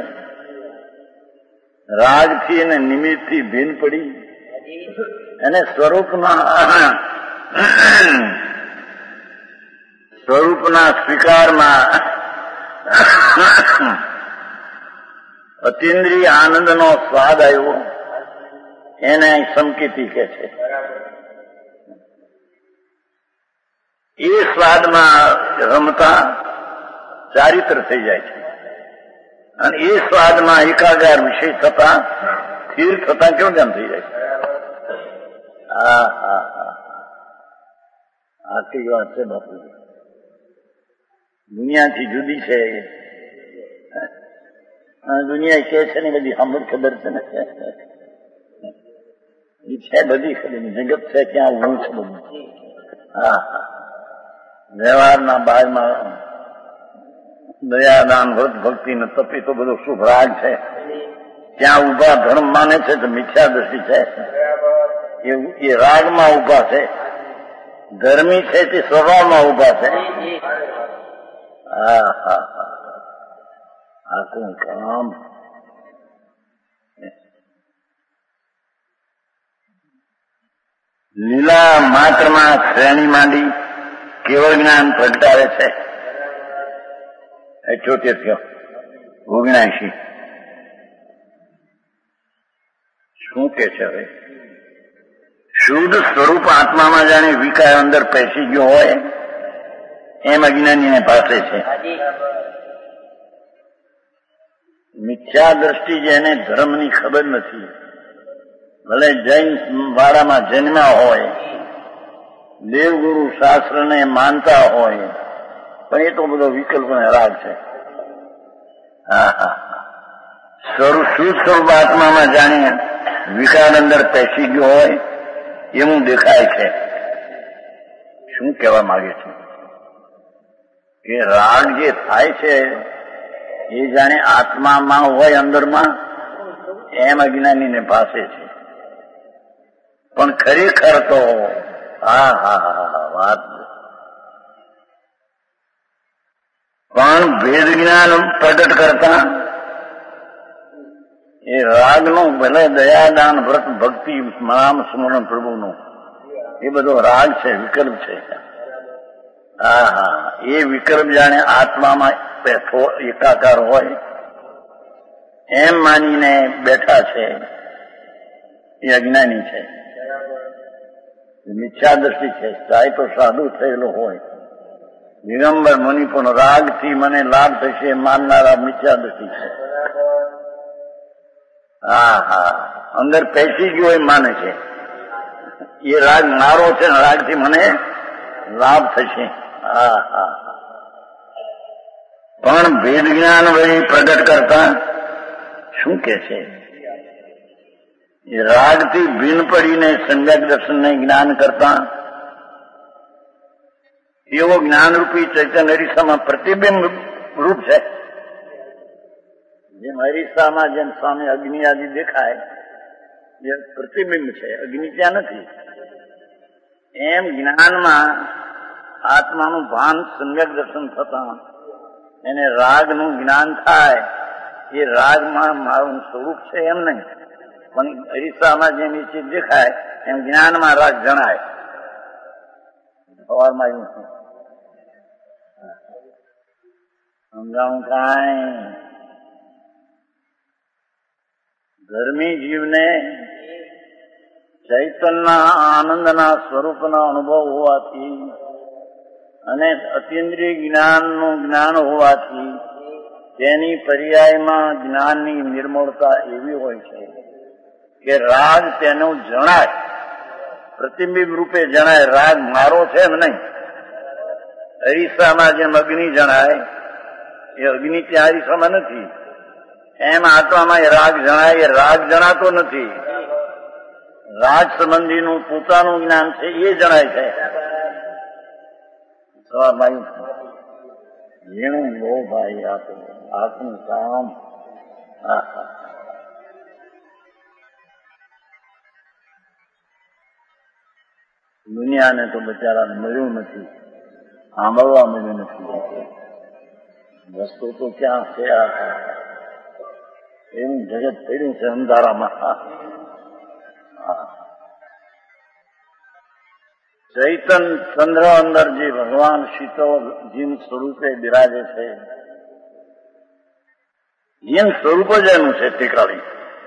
રાગથી અને નિમિત્તથી ભીન પડી અને સ્વરૂપના સ્વીકારમાં અતિન્દ્રિય આનંદનો સ્વાદ આવ્યો, એને સંકિતિ કહે છે. એ સ્વાદમાં રમતા ચારિત્ર થઈ જાય છે અને એ સ્વાદમાં એકાગાર વિષય થતા, સ્થિર થતા કેવું ધ્યાન થઈ જાય છે. હા હા હા, આટલી વાત છે બાપુ. દુનિયાથી જુદી છે. દુનિયા કે છે ને બધી સાંભળ ખબર છે ને, એ છે બધી ખબર. જગત છે ક્યાં હું છે બધું. હા હા, વ્યવહારના બારમાં દયાદાન વ્રત ભક્તિ ને તપી તો બધો શુભ રાગ છે. ત્યાં ઉભા ધર્મ માને છે તો મિથ્યા દ્રષ્ટિ છે. એ રાગમાં ઉભા છે. ધર્મી છે તે સ્વભાવમાં ઉભા છે. હા હા હા, આખું કામ. લીલા માત્રમાં શ્રેણી માંડી કેવળ જ્ઞાન પ્રગટાવે છે. 78 79 શું કે છે હવે? શુદ્ધ સ્વરૂપ આત્મામાં જાણે વિકાર અંદર પેસી ગયો હોય એમ અજ્ઞાનીને પાસે છે. મિથ્યા દ્રષ્ટિ જેને ધર્મની ખબર નથી, ભલે જૈન વાળામાં જન્મ્યા હોય, દેવગુરુ શાસ્ત્રને માનતા હોય, પણ એ તો બધો વિકલ્પ ને રાગ છે. શુદ્ધ સ્વરૂપ આત્મામાં જાણીએ વિકાર અંદર પેસી ગયો હોય એવું દેખાય છે. શું કહેવા માંગે છે કે રાગ જે થાય છે એ જાણે આત્મામાં હોય અંદરમાં એમ અજ્ઞાનીને ભાસે છે. પણ ખરેખર તો વાત પણ ભેદ જ્ઞાન પ્રગટ કરતા એ રાગનું ભલે દયાદાન વ્રત ભક્તિ નામ સ્મરણ પ્રભુનું એ બધો રાગ છે, વિકલ્પ છે. એ વિકલ્પ જાણે આત્મામાં એકાકાર હોય એમ માનીને બેઠા છે એ અજ્ઞાની છે, મિથ્યા દ્રષ્ટિ છે. ચાહે તો સાધુ થયેલો હોય દિગંબર મુનિ પણ રાગથી મને લાભ થશે માનનારા મિથ્યા દ્રષ્ટિ છે. અંદર પેસી ગયો એ માને છે એ રાગ મારો છે ને રાગથી મને લાભ થશે. પણ ભેદ જ્ઞાન વળી પ્રગટ કરતા શું કે છે એ રાગથી ભિન્ન પડીને સમ્યક દર્શનને જ્ઞાન કરતા એવો જ્ઞાનરૂપી ચૈતન્ય અરીસામાં પ્રતિબિંબ રૂપ છે. જેમ અરીસામાં જેમ સામે અગ્નિ આદિ દેખાય જે પ્રતિબિંબ છે, અગ્નિ ત્યાં નથી, એમ જ્ઞાનમાં આત્માનું ભાન સમ્યક દર્શન થતા એને રાગનું જ્ઞાન થાય. એ રાગમાં મારું સ્વરૂપ છે એમ નહીં, પણ અરીસામાં જેમ એ ચીજ દેખાય એમ જ્ઞાનમાં રાગ જણાય. સવારમાં એવું સમજાવું કાંઈ ધર્મી જીવને ચૈતનના આનંદના સ્વરૂપના અનુભવ હોવાથી અને અતિન્દ્રિય જ્ઞાનનું જ્ઞાન હોવાથી તેની પર્યાયમાં જ્ઞાનની નિર્મળતા એવી હોય છે કે રાગ તેનું જણાય, પ્રતિબિંબ રૂપે જણાય. રાગ મારો છે એમ નહીં. અરીસામાં જેમ અગ્નિ જણાય એ અગ્નિ ત્યાં અરીસામાં નથી, એમ આત્મામાં એ રાગ જણાય. એ રાગ જણાતો નથી. રાગ સંબંધીનું પોતાનું જ્ઞાન છે એ જણાય છે. જેનું લો ભાઈ આપનું કામ. દુનિયાને તો બચારાને મળ્યું નથી, સાંભળવા મળ્યું નથી. વસ્તુ તો ક્યાં છે? એવું જગત પડ્યું છે અંધારામાં. ચૈતન ચંદ્ર અંદર જે ભગવાન શીતળ જીન સ્વરૂપે બિરાજે છે, જીન સ્વરૂપ જ એનું છે ટીકાળી.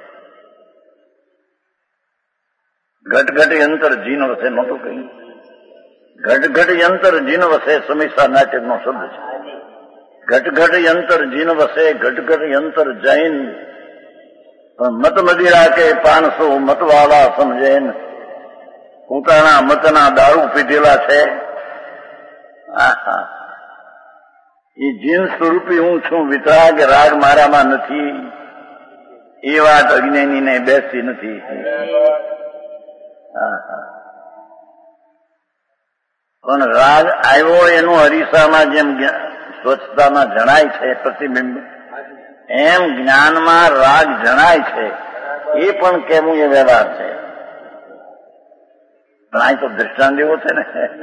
ઘટઘટ યંત્ર જીન વસે નહોતું કહ્યું. ઘટઘટ યંત્ર જીન વસે સમીસા નાટકનો શબ્દ છે. ઘટઘટ યંત્ર જીન વસે ઘટઘટ યંત્ર જૈન મત મદિરા કે 500 મતવાળા સમજેન. પોતાના મતના દારૂ પીધેલા છે. એ જીન સ્વરૂપી હું છું, વિતરાગ રાગ મારામાં નથી. એ વાત અજ્ઞાનીને બેસતી નથી. પણ રાગ આવ્યો એનું અરીસામાં જેમ સ્વચ્છતામાં જણાય છે પ્રતિબિંબ, એમ જ્ઞાનમાં રાગ જણાય છે. એ પણ કેવું એ વ્યવહાર છે. પણ આ તો દ્રષ્ટાંત એવો છે ને.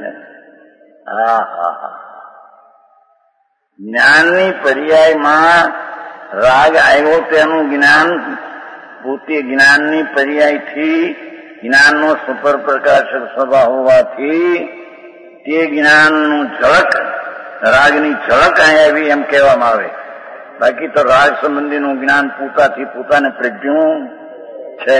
જ્ઞાનની પર્યાયમાં રાગ આવ્યો તેનું જ્ઞાન પોતે જ્ઞાનની પર્યાયથી જ્ઞાનનો સુપર પ્રકાશક સ્વભાવ હોવાથી તે જ્ઞાનનું ઝળક, રાગની ઝળક અહીં આવી એમ કહેવામાં આવે. બાકી તો રાગ સંબંધીનું જ્ઞાન પોતાથી પોતાને પ્રજ્ઞું છે.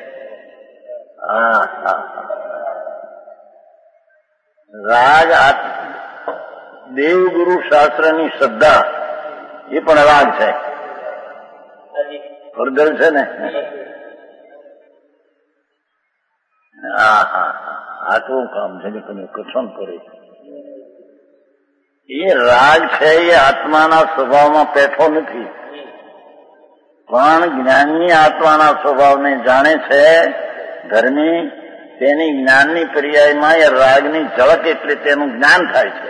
રાગ દેવગુરુ શાસ્ત્રની શ્રદ્ધા એ પણ રાગ છે. ફરગલ છે ને. આટલું કામ જગતને કથન કરે. એ રાગ છે એ આત્માના સ્વભાવમાં પેઠો નથી, પણ જ્ઞાનની આત્માના સ્વભાવને જાણે છે. ધર્મી તેની જ્ઞાનની પર્યાયમાં એ રાગની ઝળક એટલે તેનું જ્ઞાન થાય છે,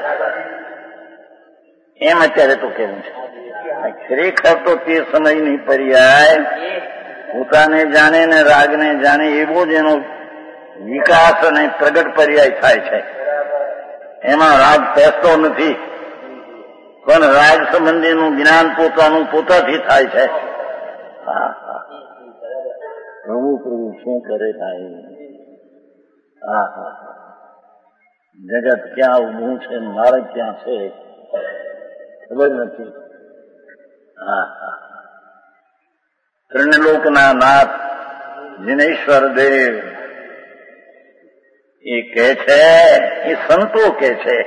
એમ અત્યારે તો કેવું છે. ખરેખર તો તે સમયની પર્યાય પોતાને જાણે ને રાગને જાણે એવો જ એનો વિકાસ અને પ્રગટ પર્યાય થાય છે. એમાં રાગ પેસતો નથી, પણ રાગ સંબંધીનું જ્ઞાન પોતાનું પોતાથી થાય છે. હા હા, પ્રભુ પ્રભુ શું કરે ભાઈ. હા હા, જગત ક્યાં ઉભું છે, મારે ક્યાં છે ખબર નથી. હા હા, ત્રણલોકના નાથ જિનેશ્વર દેવ એ કહે છે, એ સંતો કહે છે,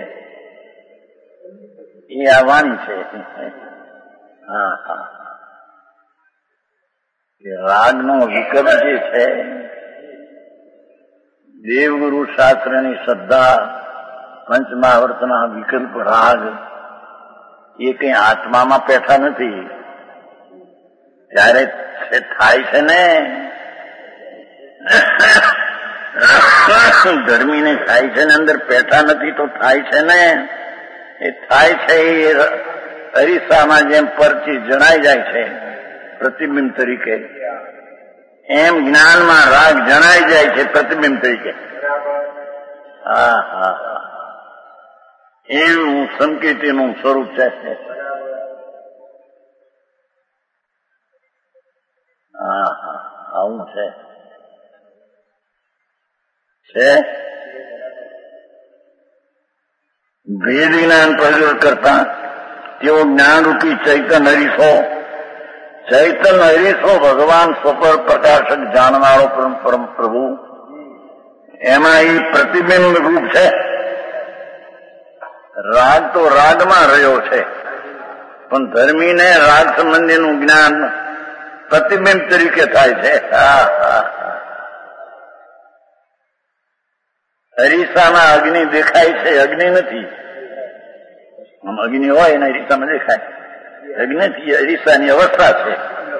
એ આ વાણી છે. હા હા, રાગનો વિકલ્પ જે છે, દેવગુરુ શાસ્ત્રની શ્રદ્ધા પંચમહાવર્તના વિકલ્પ રાગ એ કઈ આત્મામાં પેઠા નથી. ત્યારે થાય છે ને ધર્મીને થાય છે ને, અંદર પેઠા નથી તો થાય છે ને. એ થાય છે એ અરીસામાં જેમ પરથી જણાઈ જાય છે પ્રતિબિંબ તરીકે, એમ જ્ઞાનમાં રાગ જણાઈ જાય છે પ્રતિબિંબ તરીકે. હા હા હા, એવું સંકેતીનું સ્વરૂપ છે. હા હા, આવું છે. ભેદ જ્ઞાન પ્રગટ કરતા તેઓ જ્ઞાનરૂપી ચૈતન હરીશો, ચૈતન હરીશો ભગવાન સ્વપર પ્રકાશક જાણનારો પરમ પ્રભુ, એમાં એ પ્રતિબિંબ રૂપ છે. રાગ તો રાગમાં રહ્યો છે, પણ ધર્મીને રાગ સંબંધીનું જ્ઞાન પ્રતિબિંબ તરીકે થાય છે. હા હા, અરીસામાં અગ્નિ દેખાય છે, અગ્નિ નથી. આમ અગ્નિ હોય ને અરીસામાં દેખાય, અગ્નિથી અરીસાની અવસ્થા છે.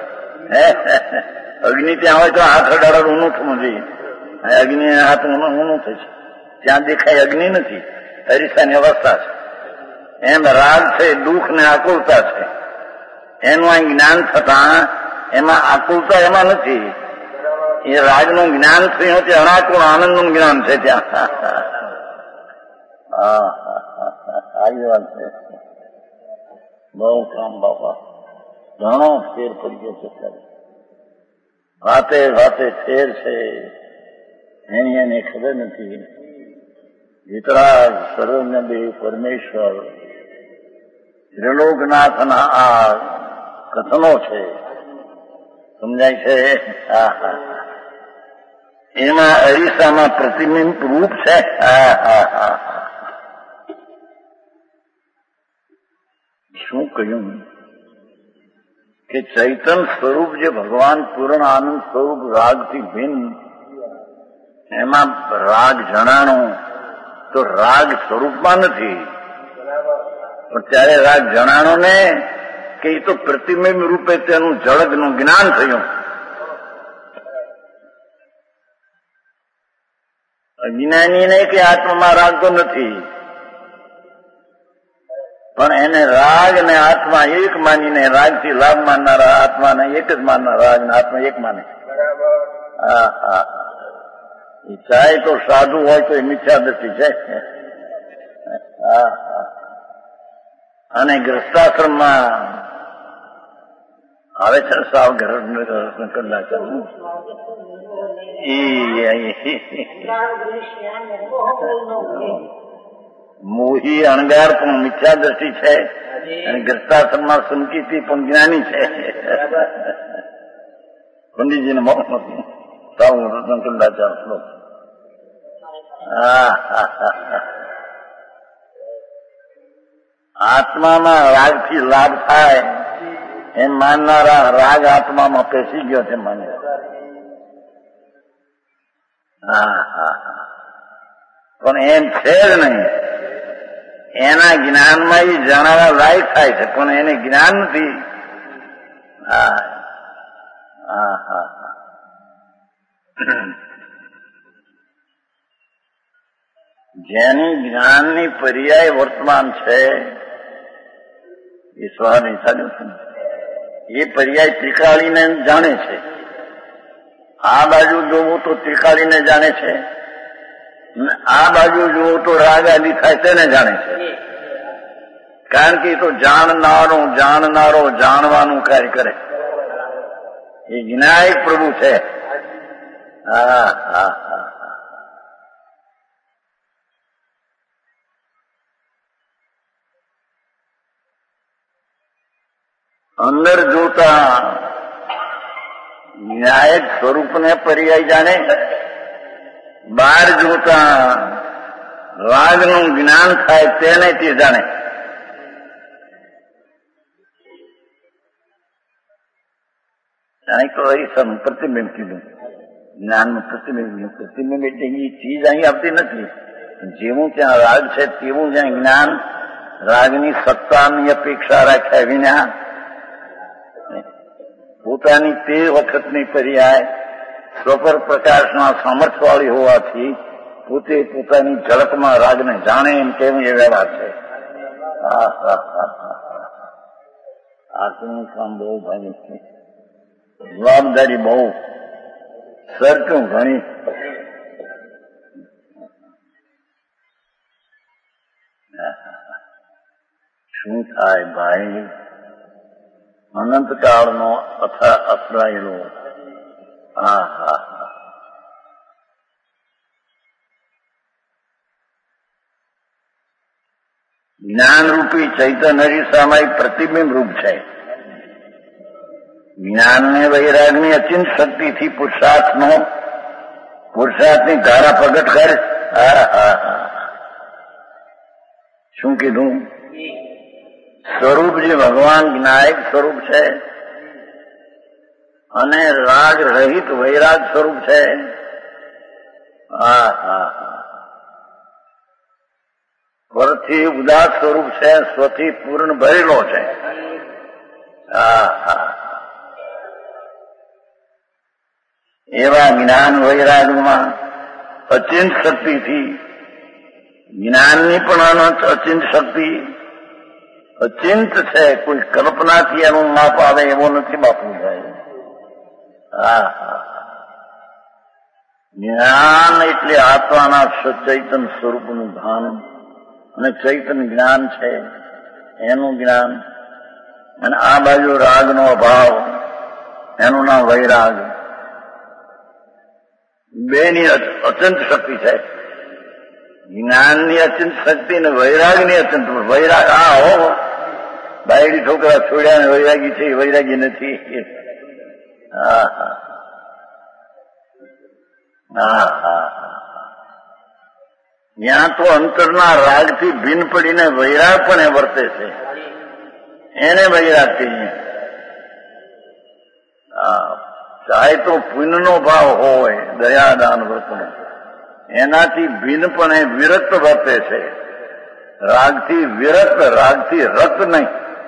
અગ્નિ ત્યાં હોય તો હાથ અડાડો ઊનું થવું જોઈએ, અગ્નિ હાથ ઊનું થશે, ત્યાં દેખાય અગ્નિ નથી, અરીસાની અવસ્થા છે. એમ રાગ છે, દુઃખ ને આકુલતા છે, એનું આ જ્ઞાન થતા એમાં આકુલતા એમાં નથી. એ રાગનું જ્ઞાન થયું છે, અનાકુળ આનંદનું જ્ઞાન છે ત્યાં. હા આવી વાત છે. બહુ કામ બાપા, ઘણો ફેર પડી ગયો છે ત્યારે. વાતે વાતે ફેર છે, એની એને ખબર નથી. વિતરાગ સર્વજ્ઞ દેવ પરમેશ્વર ત્રિલોકનાથના આ કથનો છે, સમજાય છે. હા હા, એમાં અરીસામાં પ્રતિબિંબ રૂપ છે. હા હા હા, શું કહ્યું કે ચૈતન સ્વરૂપ જે ભગવાન પૂર્ણ આનંદ સ્વરૂપ રાગથી ભિન્ન, એમાં રાગ જણાણો તો રાગ સ્વરૂપમાં નથી, પણ ત્યારે રાગ જણાણો ને કે એ તો પ્રતિબિંબ રૂપે તેનું ઝળકનું જ્ઞાન થયું. અજ્ઞાનીને કે આત્મામાં રાગ તો નથી, પણ એને રાગ ને આત્મા એક માનીને રાગથી લાભ માનનારા આત્માને એક જ માનનારા, રાગ ને આત્મા એક માને. હા હા, એ ચાહે તો સાધુ હોય તો એ મિથ્યા દ્રષ્ટિ છે. હા હા, અને ગ્રસ્તાશ્રમમાં આવે છે સાવ ઘર કલાક મોહી અણગાર પણ મિથ્યા દ્રષ્ટિ છે, અને ગ્રસ્તાશ્રમમાં સંકિતિ પણ જ્ઞાની છે. પંડિતજીને સાવ રત્નકંડાચાર શ્લોક. આત્મામાં રાગથી લાભ થાય એમ માનનારા રાગ આત્મામાં પેસી ગયો છે માને. હા હા, પણ એમ છે જ નહીં. એના જ્ઞાનમાં એ જાણવા લાયક થાય છે, પણ એને જ્ઞાન નથી. જેની જ્ઞાનની પર્યાય વર્તમાન છે એ સ્વભાવની સાધુ છે, એ પર્યાય ત્રિકાળીને જાણે છે. આ બાજુ જોવું તો ત્રિકાળીને જાણે છે, આ બાજુ જોવું તો રાગ આદિ થાય તેને જાણે છે. કારણ કે એ તો જાણનારો જાણવાનું કાર્ય કરે, એ જ્ઞાયક પ્રભુ છે. અંદર જોતા ન્યાયક સ્વરૂપને પર્યાય જાણે, બહાર જોતા રાગનું જ્ઞાન થાય તેને તે જાણે. તો હરીસનું પ્રતિબિંબ કીધું, જ્ઞાનનું પ્રતિબિંબ. પ્રતિબિંબ એટલે એ ચીજ અહીં આવતી નથી. જેવું ત્યાં રાગ છે તેવું જ્યાં જ્ઞાન, રાગની સત્તાની અપેક્ષા રાખ્યા વિના પોતાની તે વખતની પર્યાય સ્વપર પ્રકાશના સામર્થ્યવાળી હોવાથી પોતે પોતાની ઝડપમાં રાગને જાણે એમ કેવું એ વ્યવહાર છે. આટલું કામ બહુ ભાગી છે, જવાબદારી બહુ, સરકું ઘણી. શું થાય ભાઈ? અનંતકાળનો અથડાયેલો જ્ઞાનરૂપી ચૈતન્ય હરિસામાય પ્રતિબિંબ રૂપ છે. જ્ઞાનને વૈરાગની અચિંત શક્તિથી પુરુષાર્થની ધારા પ્રગટ કરે. શું કીધું? સ્વરૂપ જે ભગવાન જ્ઞાયક સ્વરૂપ છે અને રાગ રહિત વૈરાગ સ્વરૂપ છે. પરથી ઉદાસ સ્વરૂપ છે, સ્વથી પૂર્ણ ભરેલો છે. એવા જ્ઞાન વૈરાગમાં અચિંત શક્તિથી, જ્ઞાનની પણ અચિંત શક્તિ અચિંત છે, કોઈ કલ્પનાથી એનું માપ આવે એવો નથી બાપુ ભાઈ. જ્ઞાન એટલે આત્માના ચૈતન સ્વરૂપનું ભાન, અને ચૈતન જ્ઞાન છે એનું જ્ઞાન. અને આ બાજુ રાગનો અભાવ, એનું નામ વૈરાગ. બેની અચંત શક્તિ છે, જ્ઞાનની અચંત શક્તિ ને વૈરાગની અચંત. વૈરાગ હો બાયડી છોકરા છોડ્યા ને વૈરાગી છે, વૈરાગી નથી. ત્યાં તો અંતરના રાગથી ભિન્ન પડીને વૈરાગ પણ એ વર્તે છે, એને વૈરાગ કહીએ. ચાહે તો પુણ્યનો ભાવ હોય, દયાદાન વર્તનો, એનાથી ભિન્નપણે વિરક્ત વર્તે છે. રાગથી વિરક્ત, રાગથી રક્ત નહીં.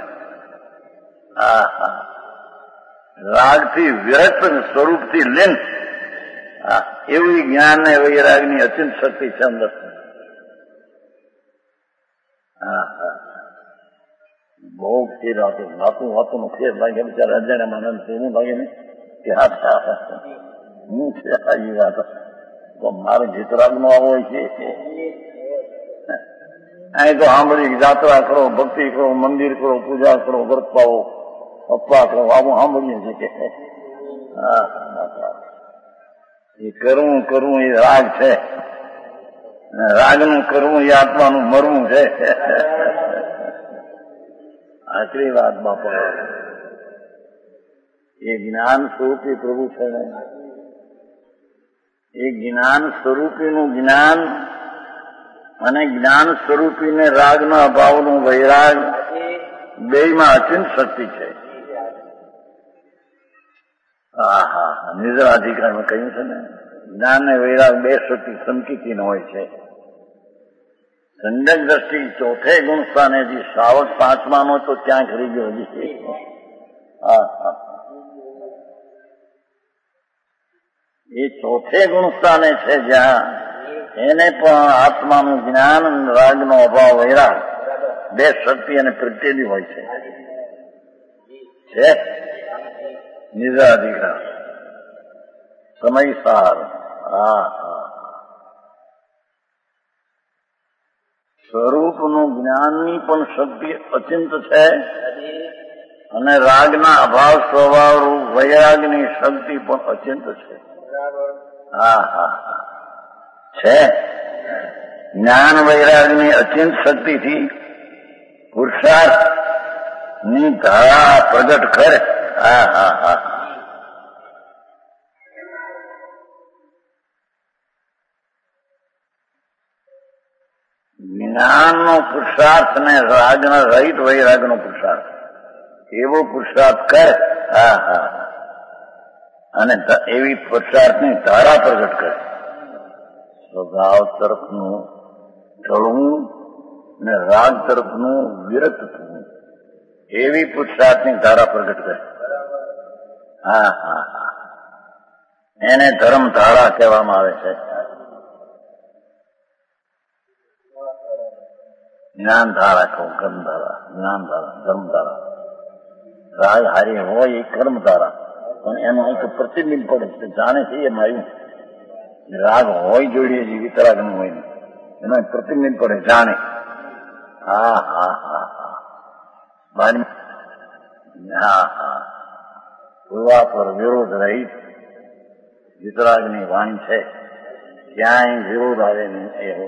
રાગથી વિરક્ત, સ્વરૂપથી લીન. એવી જ્ઞાન ને વૈરાગની અચિંત શક્તિ છે અંદર. બહુ ફેર વાતું નો ફેર લાગે. બિચારા અજાણ્યા માનસ એવું લાગે ને કે હું છે આ વાત તો મારે જીતરાગ નો આવો છે. અહીં તો સાંભળી જાત્રા કરો, ભક્તિ કરો, મંદિર કરો, પૂજા કરો, વ્રત પાવો, અપવા કરો, આવું સાંભળીએ છીએ. એ કરવું એ રાગ છે, રાગનું કરવું એ આત્માનું મરવું છે. આખરી વાત બાપા, એ જ્ઞાન સ્વરૂપી પ્રભુ છે ને, એ જ્ઞાન સ્વરૂપીનું જ્ઞાન અને જ્ઞાન સ્વરૂપીને રાગના અભાવનું વૈરાગ બેયમાં અચિંત શક્તિ છે. નિદ્રાધિકારમાં કહ્યું છે ને, જ્ઞાન ને વૈરાગ બે શક્તિ સંકિતીન હોય છે. સંજક દ્રષ્ટિ ચોથે ગુણ સ્થાને હજી શ્રાવક પાંચમાનો તો ક્યાંક રહી ગયો હજી. એ ચોથે ગુણ સ્થાને છે જ્યાં એને પણ આત્માનું જ્ઞાન, રાગનો અભાવ, વૈરાગ બે શક્તિ અને પ્રત્યેની હોય છે. નિરાધિકાર સમયસાર. સ્વરૂપનું જ્ઞાનની પણ શક્તિ અચિંત છે અને રાગના અભાવ સ્વભાવ રૂપ વૈરાગની શક્તિ પણ અચિંત છે. છે જ્ઞાન વૈરાગની અચિંત શક્તિથી પુરુષાર્થ ની ધારા પ્રગટ કરે. જ્ઞાનનો પુરુષાર્થ ને રાગના રહિત વૈરાગનો પુરુષાર્થ એવો પુરુષાર્થ કરે. અને એવી પુરુષાર્થની ધારા પ્રગટ કરે. સ્વભાવ તરફનું ઢળવું ને રાગ તરફનું વિરક્ત થવું એવી પુરુષાર્થની ધારા પ્રગટ કરે. એને ધર્મ ધારા કહેવામાં આવે છે. જ્ઞાન ધારા કહું, કર્મ ધારા, જ્ઞાન ધારા, ધર્મ ધારા. રાગ હારી હોય એ કર્મ ધારા, પણ એનું એક પ્રતિબિંબ પડે છે. જાણે છે એ માર્યું રાગ હોય જોઈએ છે, વિતરાગ નું હોય એનો પ્રતિબિંબ પડે, જાણે. પૂર્વાપર વિરોધ રહિત વિતરાગની વાણી છે. ક્યાંય વિરોધ આવે નહીં એવો.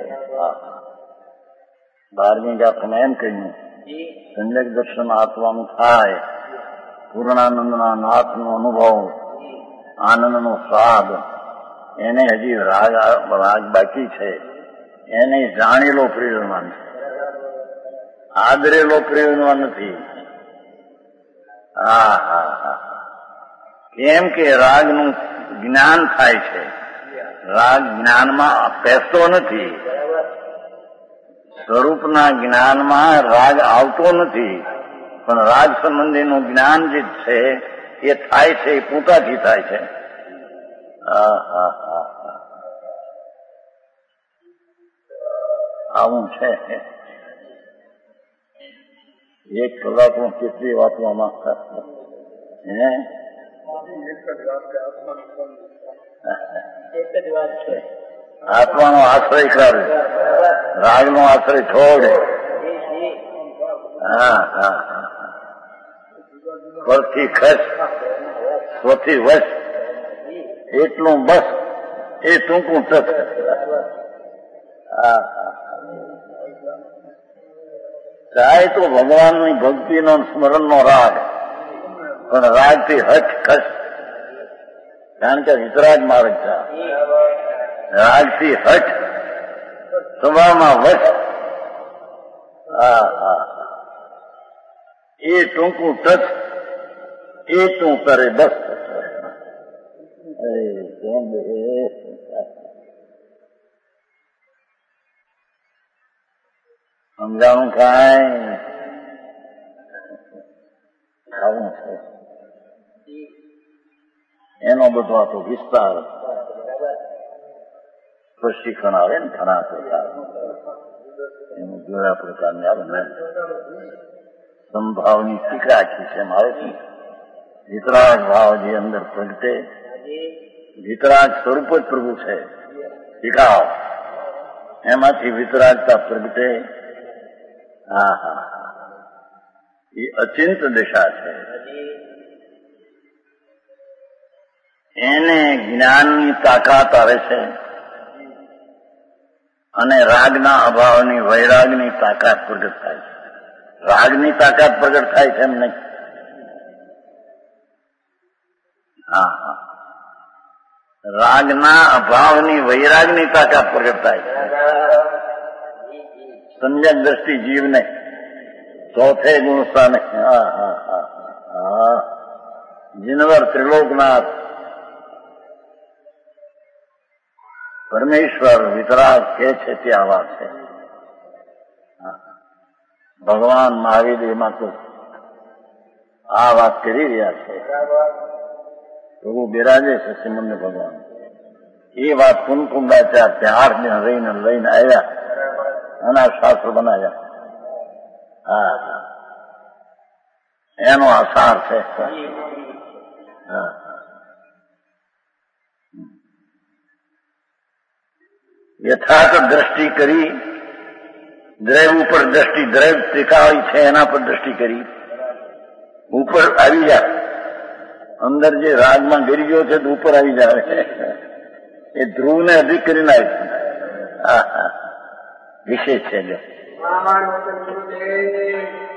12મી ગાથામાં એમ કહ્યું, સંજક દર્શન આત્માનું થાય, પૂર્ણાનંદના નાથનો અનુભવ, આનંદનો સ્વાદ, એને હજી રાગ બાકી છે. એને જાણેલો પ્રેરણા છે, આદરેલો પ્રેરણા નથી. કેમ કે રાગનું જ્ઞાન થાય છે. રાગ જ્ઞાનમાં પેસતો નથી. સ્વરૂપના જ્ઞાનમાં રાગ આવતો નથી, પણ રાગ સંબંધીનું જ્ઞાન જે છે એ થાય છે, એ પોતાથી થાય છે. આવું છે. 1 કલાકમાં કેટલી વાતમાં માંગતા એક જ વાત છે. આત્માનો આશ્રય કરે, રાગનો આશ્રય છોડે. પરથી ખસ, સ્વથી વશ, એટલું બસ. એ ટૂંકું તક. ચાહે તો ભગવાનની ભક્તિનો સ્મરણનો રાગ, પણ રાગથી હઠ ખસ. કારણ કે વિતરાગ માર્ગ છે. રાગથી હઠ, સ્વભાવમાં વશ. એ ટૂંકું ટચ, એ તું કરે બસ. સમજાવું કાંઈ આવું છે. એનો બધો આ તો વિસ્તાર પ્રશિક્ષણ આવે ને ઘણા પ્રકાર, એનું જોયા પ્રકારની આવે ને. સંભાવની ટીકા આખી છે આવે છે. વિતરાગ ભાવ જે અંદર પ્રગટે, વિતરાગ સ્વરૂપ જ પ્રભુ છે. ટીકાઓ એમાંથી વિતરાગતા પ્રગટે. એ અચિંત દિશા છે. એને જ્ઞાનની તાકાત આવે છે અને રાગના અભાવની વૈરાગની તાકાત પ્રગટ થાય છે. રાગની તાકાત પ્રગટ થાય છે એમ નહીં. રાગના અભાવની વૈરાગની તાકાત પ્રગટ થાય છે. સંજક દ્રષ્ટિ જીવને ચોથે ગુણ સ્થાને જીનવર ત્રિલોકનાથ પરમેશ્વર વિતરાગ કે છે ત્યાં વાત છે. ભગવાન મહાવીર એમાં તો આ વાત કરી રહ્યા છે. પ્રભુ બિરાજે છે શ્રીમંદ ભગવાન. એ વાત કુમકુંડાચાર્ય ત્યાં 8 દિન રહીને લઈને આવ્યા અને આ શાસ્ત્ર બનાવ્યા. હા, એનો આસાર છે. હા, યથાર્થ દ્રષ્ટિ કરી, દ્રૈવ ઉપર દ્રષ્ટિ, દ્રૈવ ત્રિકાળી છે એના પર દ્રષ્ટિ કરી, ઉપર આવી જાય. અંદર જે રાજમાં ગરી ગયો છે તો ઉપર આવી જાય. એ ધ્રુવને અધિક કરીને આવી. હા, વિશેષ છે.